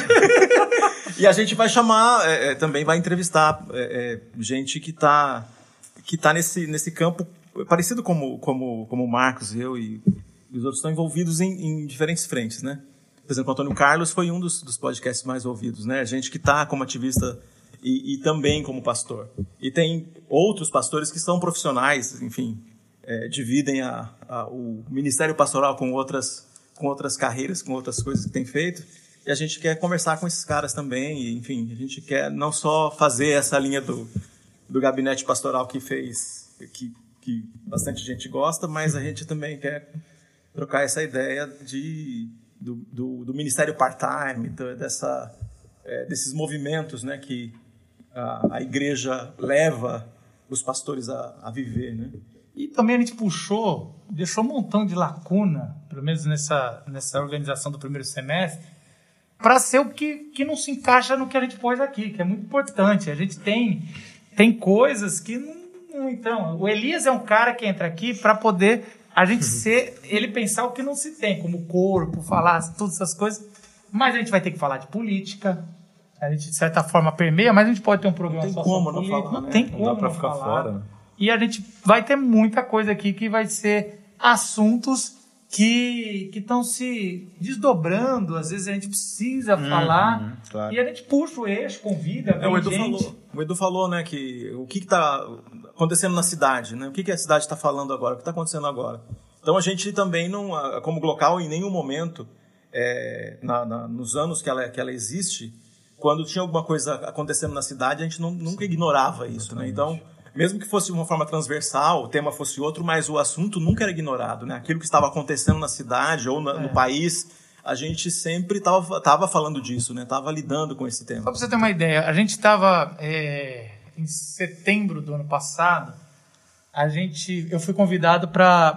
E a gente vai chamar, é, é, também vai entrevistar é, é, gente que está que tá nesse, nesse campo, parecido como, como, como o Marcos, eu e, e os outros estão envolvidos em, em diferentes frentes, né? Por exemplo, o Antônio Carlos foi um dos, dos podcasts mais ouvidos, né? Gente que está como ativista e, e também como pastor. E tem outros pastores que são profissionais, enfim, é, dividem a, a, o ministério pastoral com outras, com outras carreiras, com outras coisas que tem feito. E a gente quer conversar com esses caras também. E, enfim, a gente quer não só fazer essa linha do, do gabinete pastoral que fez, que, que bastante gente gosta, mas a gente também quer trocar essa ideia de, do, do, do ministério part-time, dessa, é, desses movimentos, né, que a, a igreja leva os pastores a, a viver, né? E também a gente puxou, deixou um montão de lacuna, pelo menos nessa, nessa organização do primeiro semestre, para ser o que, que não se encaixa no que a gente pôs aqui, que é muito importante. A gente tem, tem coisas que não, não... Então, o Elias é um cara que entra aqui para poder a gente ser, ele pensar o que não se tem, como corpo, falar todas essas coisas. Mas a gente vai ter que falar de política. A gente, de certa forma, permeia, mas a gente pode ter um programa Não tem só como sobre não política. falar, Não né? tem Não como dá pra não ficar falar. fora, né? E a gente vai ter muita coisa aqui que vai ser assuntos que estão se desdobrando. Às vezes a gente precisa Hum, falar. hum, claro. E a gente puxa o eixo, convida, É, o, vem Edu gente. falou, o Edu falou, né, que o que está acontecendo na cidade, né? O que, que a cidade está falando agora, o que está acontecendo agora. Então a gente também, não, como Glocal, em nenhum momento, é, na, na, nos anos que ela, que ela existe, quando tinha alguma coisa acontecendo na cidade, a gente não, nunca ignorava isso, né? Então, mesmo que fosse de uma forma transversal, o tema fosse outro, mas o assunto nunca era ignorado, né? Aquilo que estava acontecendo na cidade ou na, É. no país, a gente sempre estava tava falando disso, né? Estava lidando com esse tema. Só para você ter uma ideia, a gente estava é, em setembro do ano passado, a gente, eu fui convidado para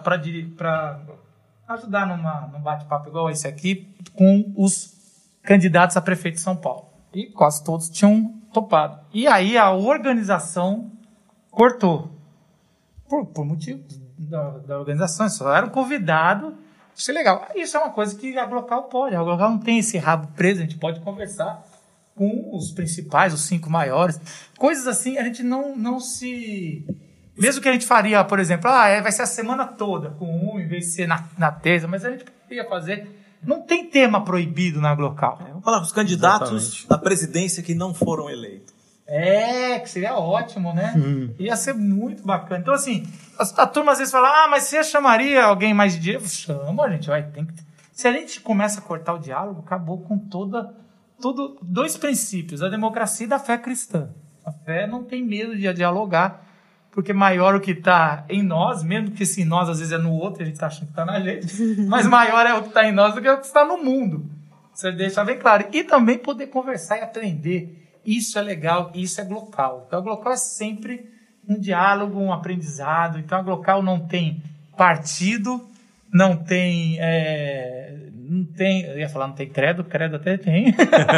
ajudar numa, num bate-papo igual esse aqui com os candidatos a prefeito de São Paulo. E quase todos tinham topado. E aí a organização cortou. Por, por motivo da, da organização, só era um convidado. Isso é legal. Isso é uma coisa que a Glocal pode. A Glocal não tem esse rabo preso, a gente pode conversar com os principais, os cinco maiores. Coisas assim, a gente não, não se... Mesmo que a gente faria, por exemplo, ah, é, vai ser a semana toda com um, em vez de ser na, na terça, mas a gente poderia fazer Não tem tema proibido na Glocal. Vamos falar com os candidatos Exatamente. da presidência que não foram eleitos. É, que seria ótimo, né? Ia ser muito bacana. Então, assim, a, a turma às vezes fala, ah, mas você chamaria alguém mais de direita? Chama, gente, vai, tem que... Se a gente começa a cortar o diálogo, acabou com toda... Tudo, dois princípios, a democracia e da fé cristã. A fé não tem medo de dialogar, porque maior o que está em nós, mesmo que esse nós às vezes é no outro, a gente está achando que está na gente, mas maior é o que está em nós do que o que está no mundo. Você deixa bem claro. E também poder conversar e aprender. Isso é legal, isso é Glocal. Então, a Glocal é sempre um diálogo, um aprendizado. Então, a Glocal não tem partido, não tem... É, não tem... Eu ia falar não tem credo, credo até tem.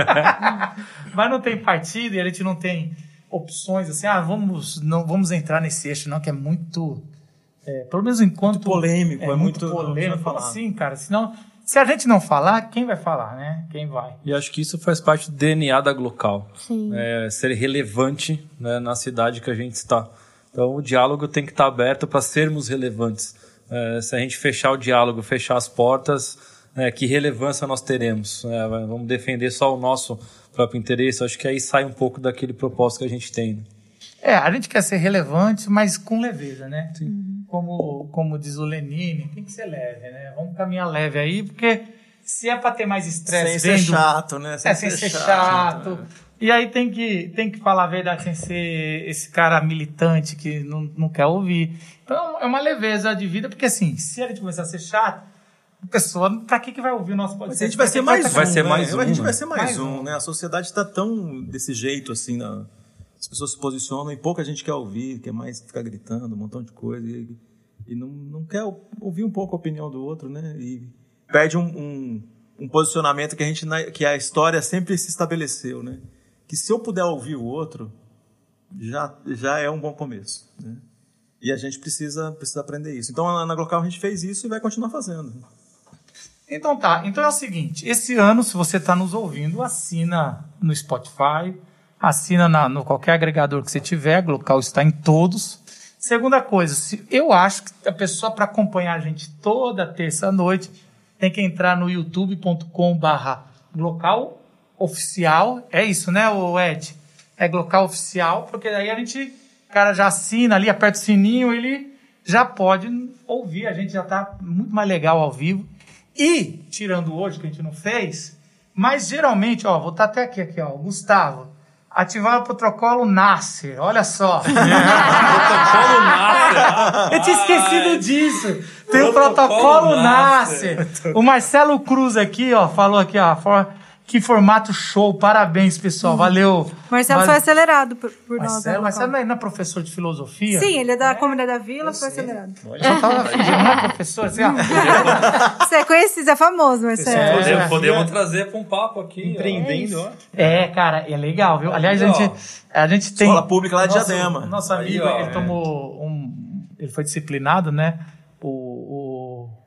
Mas não tem partido e a gente não tem opções assim, ah, vamos, não, vamos entrar nesse eixo, não, que é muito... É, pelo menos enquanto... Muito polêmico, É, é muito, muito- polêmico. não falar. Assim, cara, senão... Se a gente não falar, quem vai falar, né? Quem vai? E acho que isso faz parte do D N A da Glocal. Sim. É, ser relevante, né, na cidade que a gente está. Então o diálogo tem que estar aberto para sermos relevantes. É, se a gente fechar o diálogo, fechar as portas, é, que relevância nós teremos? É, vamos defender só o nosso próprio interesse? Acho que aí sai um pouco daquele propósito que a gente tem. Né? É, a gente quer ser relevante, mas com leveza, né? Sim. Como, como diz o Lenine, tem que ser leve, né? Vamos caminhar leve aí, porque se é para ter mais estresse Sem vendo... ser chato, né? É, sem ser chato. E aí tem que, tem que falar a verdade sem ser esse cara militante que não, não quer ouvir. Então é uma leveza de vida, porque assim, se a gente começar a ser chato, a pessoa, pra que, que vai ouvir o nosso podcast? Mas a gente vai ser mais um, Vai ser né? mais um, A gente né? vai ser mais, Mais um, um. né? A sociedade está tão desse jeito, assim, na- as pessoas se posicionam e pouca gente quer ouvir, quer mais ficar gritando, um montão de coisa, e, e não, não quer ouvir um pouco a opinião do outro, né? E perde um, um, um posicionamento que a gente, na- que a história sempre se estabeleceu, né? Que se eu puder ouvir o outro, já, já é um bom começo, né? E a gente precisa, precisa aprender isso. Então, na, na Glocal a gente fez isso e vai continuar fazendo. Então tá, então é o seguinte, esse ano, se você está nos ouvindo, assina no Spotify, assina na, no qualquer agregador que você tiver, a Glocal está em todos. Segunda coisa, se, eu acho que a pessoa para acompanhar a gente toda terça-noite tem que entrar no youtube ponto com barra Glocal Oficial, é isso, né, o Ed? É Glocal Oficial, porque daí a gente, o cara já assina ali, aperta o sininho, ele já pode ouvir, a gente já está muito mais legal ao vivo. E, tirando hoje, que a gente não fez, mas geralmente, ó, vou estar até aqui, aqui, ó, Gustavo, ativar o protocolo Nasser, olha só. Protocolo Nasser. Eu tinha esquecido disso. Tem o Protocolo protocolo Nasser. Nasser. O Marcelo Cruz aqui, ó, falou aqui, ó, for- que formato show, parabéns, pessoal, valeu. Marcelo Vale- foi acelerado por, por nós. Marcelo, né, Marcelo não Glocal? é, não é professor de filosofia? Sim, ele é da comunidade da Vila, foi acelerado. Eu só tava fingindo, não é professor, assim, ó. Você é conhecido, é famoso, Marcelo. É. Podemos, podemos trazer para um papo aqui. Empreendendo, ó. É, cara, é legal, viu? Aliás, a Aí, gente, a gente tem... Escola pública lá de nosso, Diadema. Nosso Aí, amigo, ó, ele é. tomou um... Ele foi disciplinado, né? O... o...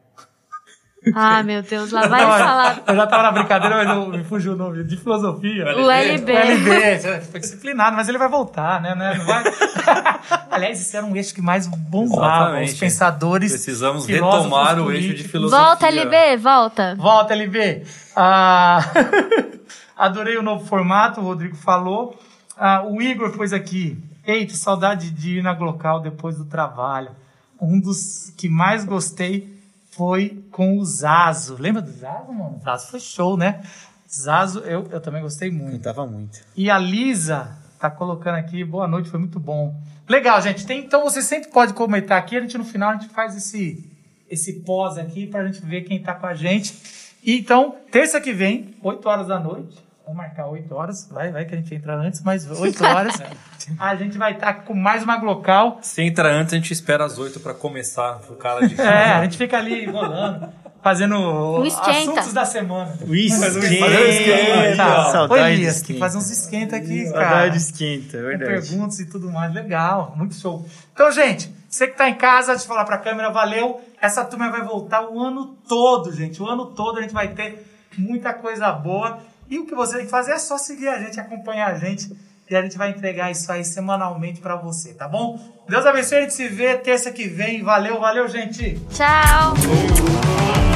Ah, meu Deus, lá vai Não, falar. Eu já tava na brincadeira, mas eu, me fugiu o nome. De filosofia. O L B. O L B. Você foi disciplinado, mas ele vai voltar, né? Não vai... Aliás, esse era um eixo que mais bombava. Exatamente. Os pensadores... Precisamos filósofos retomar o eixo de políticos. filosofia. Volta, L B, volta. Volta, L B. Ah, adorei o novo formato, o Rodrigo falou. Ah, o Igor pôs aqui. Eita, saudade de ir na Glocal depois do trabalho. Um dos que mais gostei foi com o Zazo. Lembra do Zazo, mano? Zazo foi show, né? Zazo, eu, eu também gostei muito. Cantava muito. E a Lisa tá colocando aqui, boa noite, foi muito bom. Legal, gente. Tem, então você sempre pode comentar aqui, a gente no final a gente faz esse, esse pós aqui pra gente ver quem tá com a gente. E então, terça que vem, oito horas da noite, vamos marcar oito horas, vai, vai que a gente entra antes, mas oito horas, a gente vai estar com mais uma Glocal. Se entra antes, a gente espera às oito para começar. Pro cara de É, a gente fica ali rolando, fazendo O esquenta. assuntos da semana. O esquenta. Tá. Saudade Oi, de Elias, que esquenta. faz uns esquenta aqui, cara. Saudade de esquenta, é Com verdade. perguntas e tudo mais. Legal, muito show. Então, gente, você que tá em casa, deixa eu falar pra câmera, valeu. Essa turma vai voltar o ano todo, gente. O ano todo a gente vai ter muita coisa boa. E o que você tem que fazer é só seguir a gente, acompanhar a gente. E a gente vai entregar isso aí semanalmente pra você, tá bom? Deus abençoe, a gente se vê terça que vem. Valeu, valeu, gente. Tchau.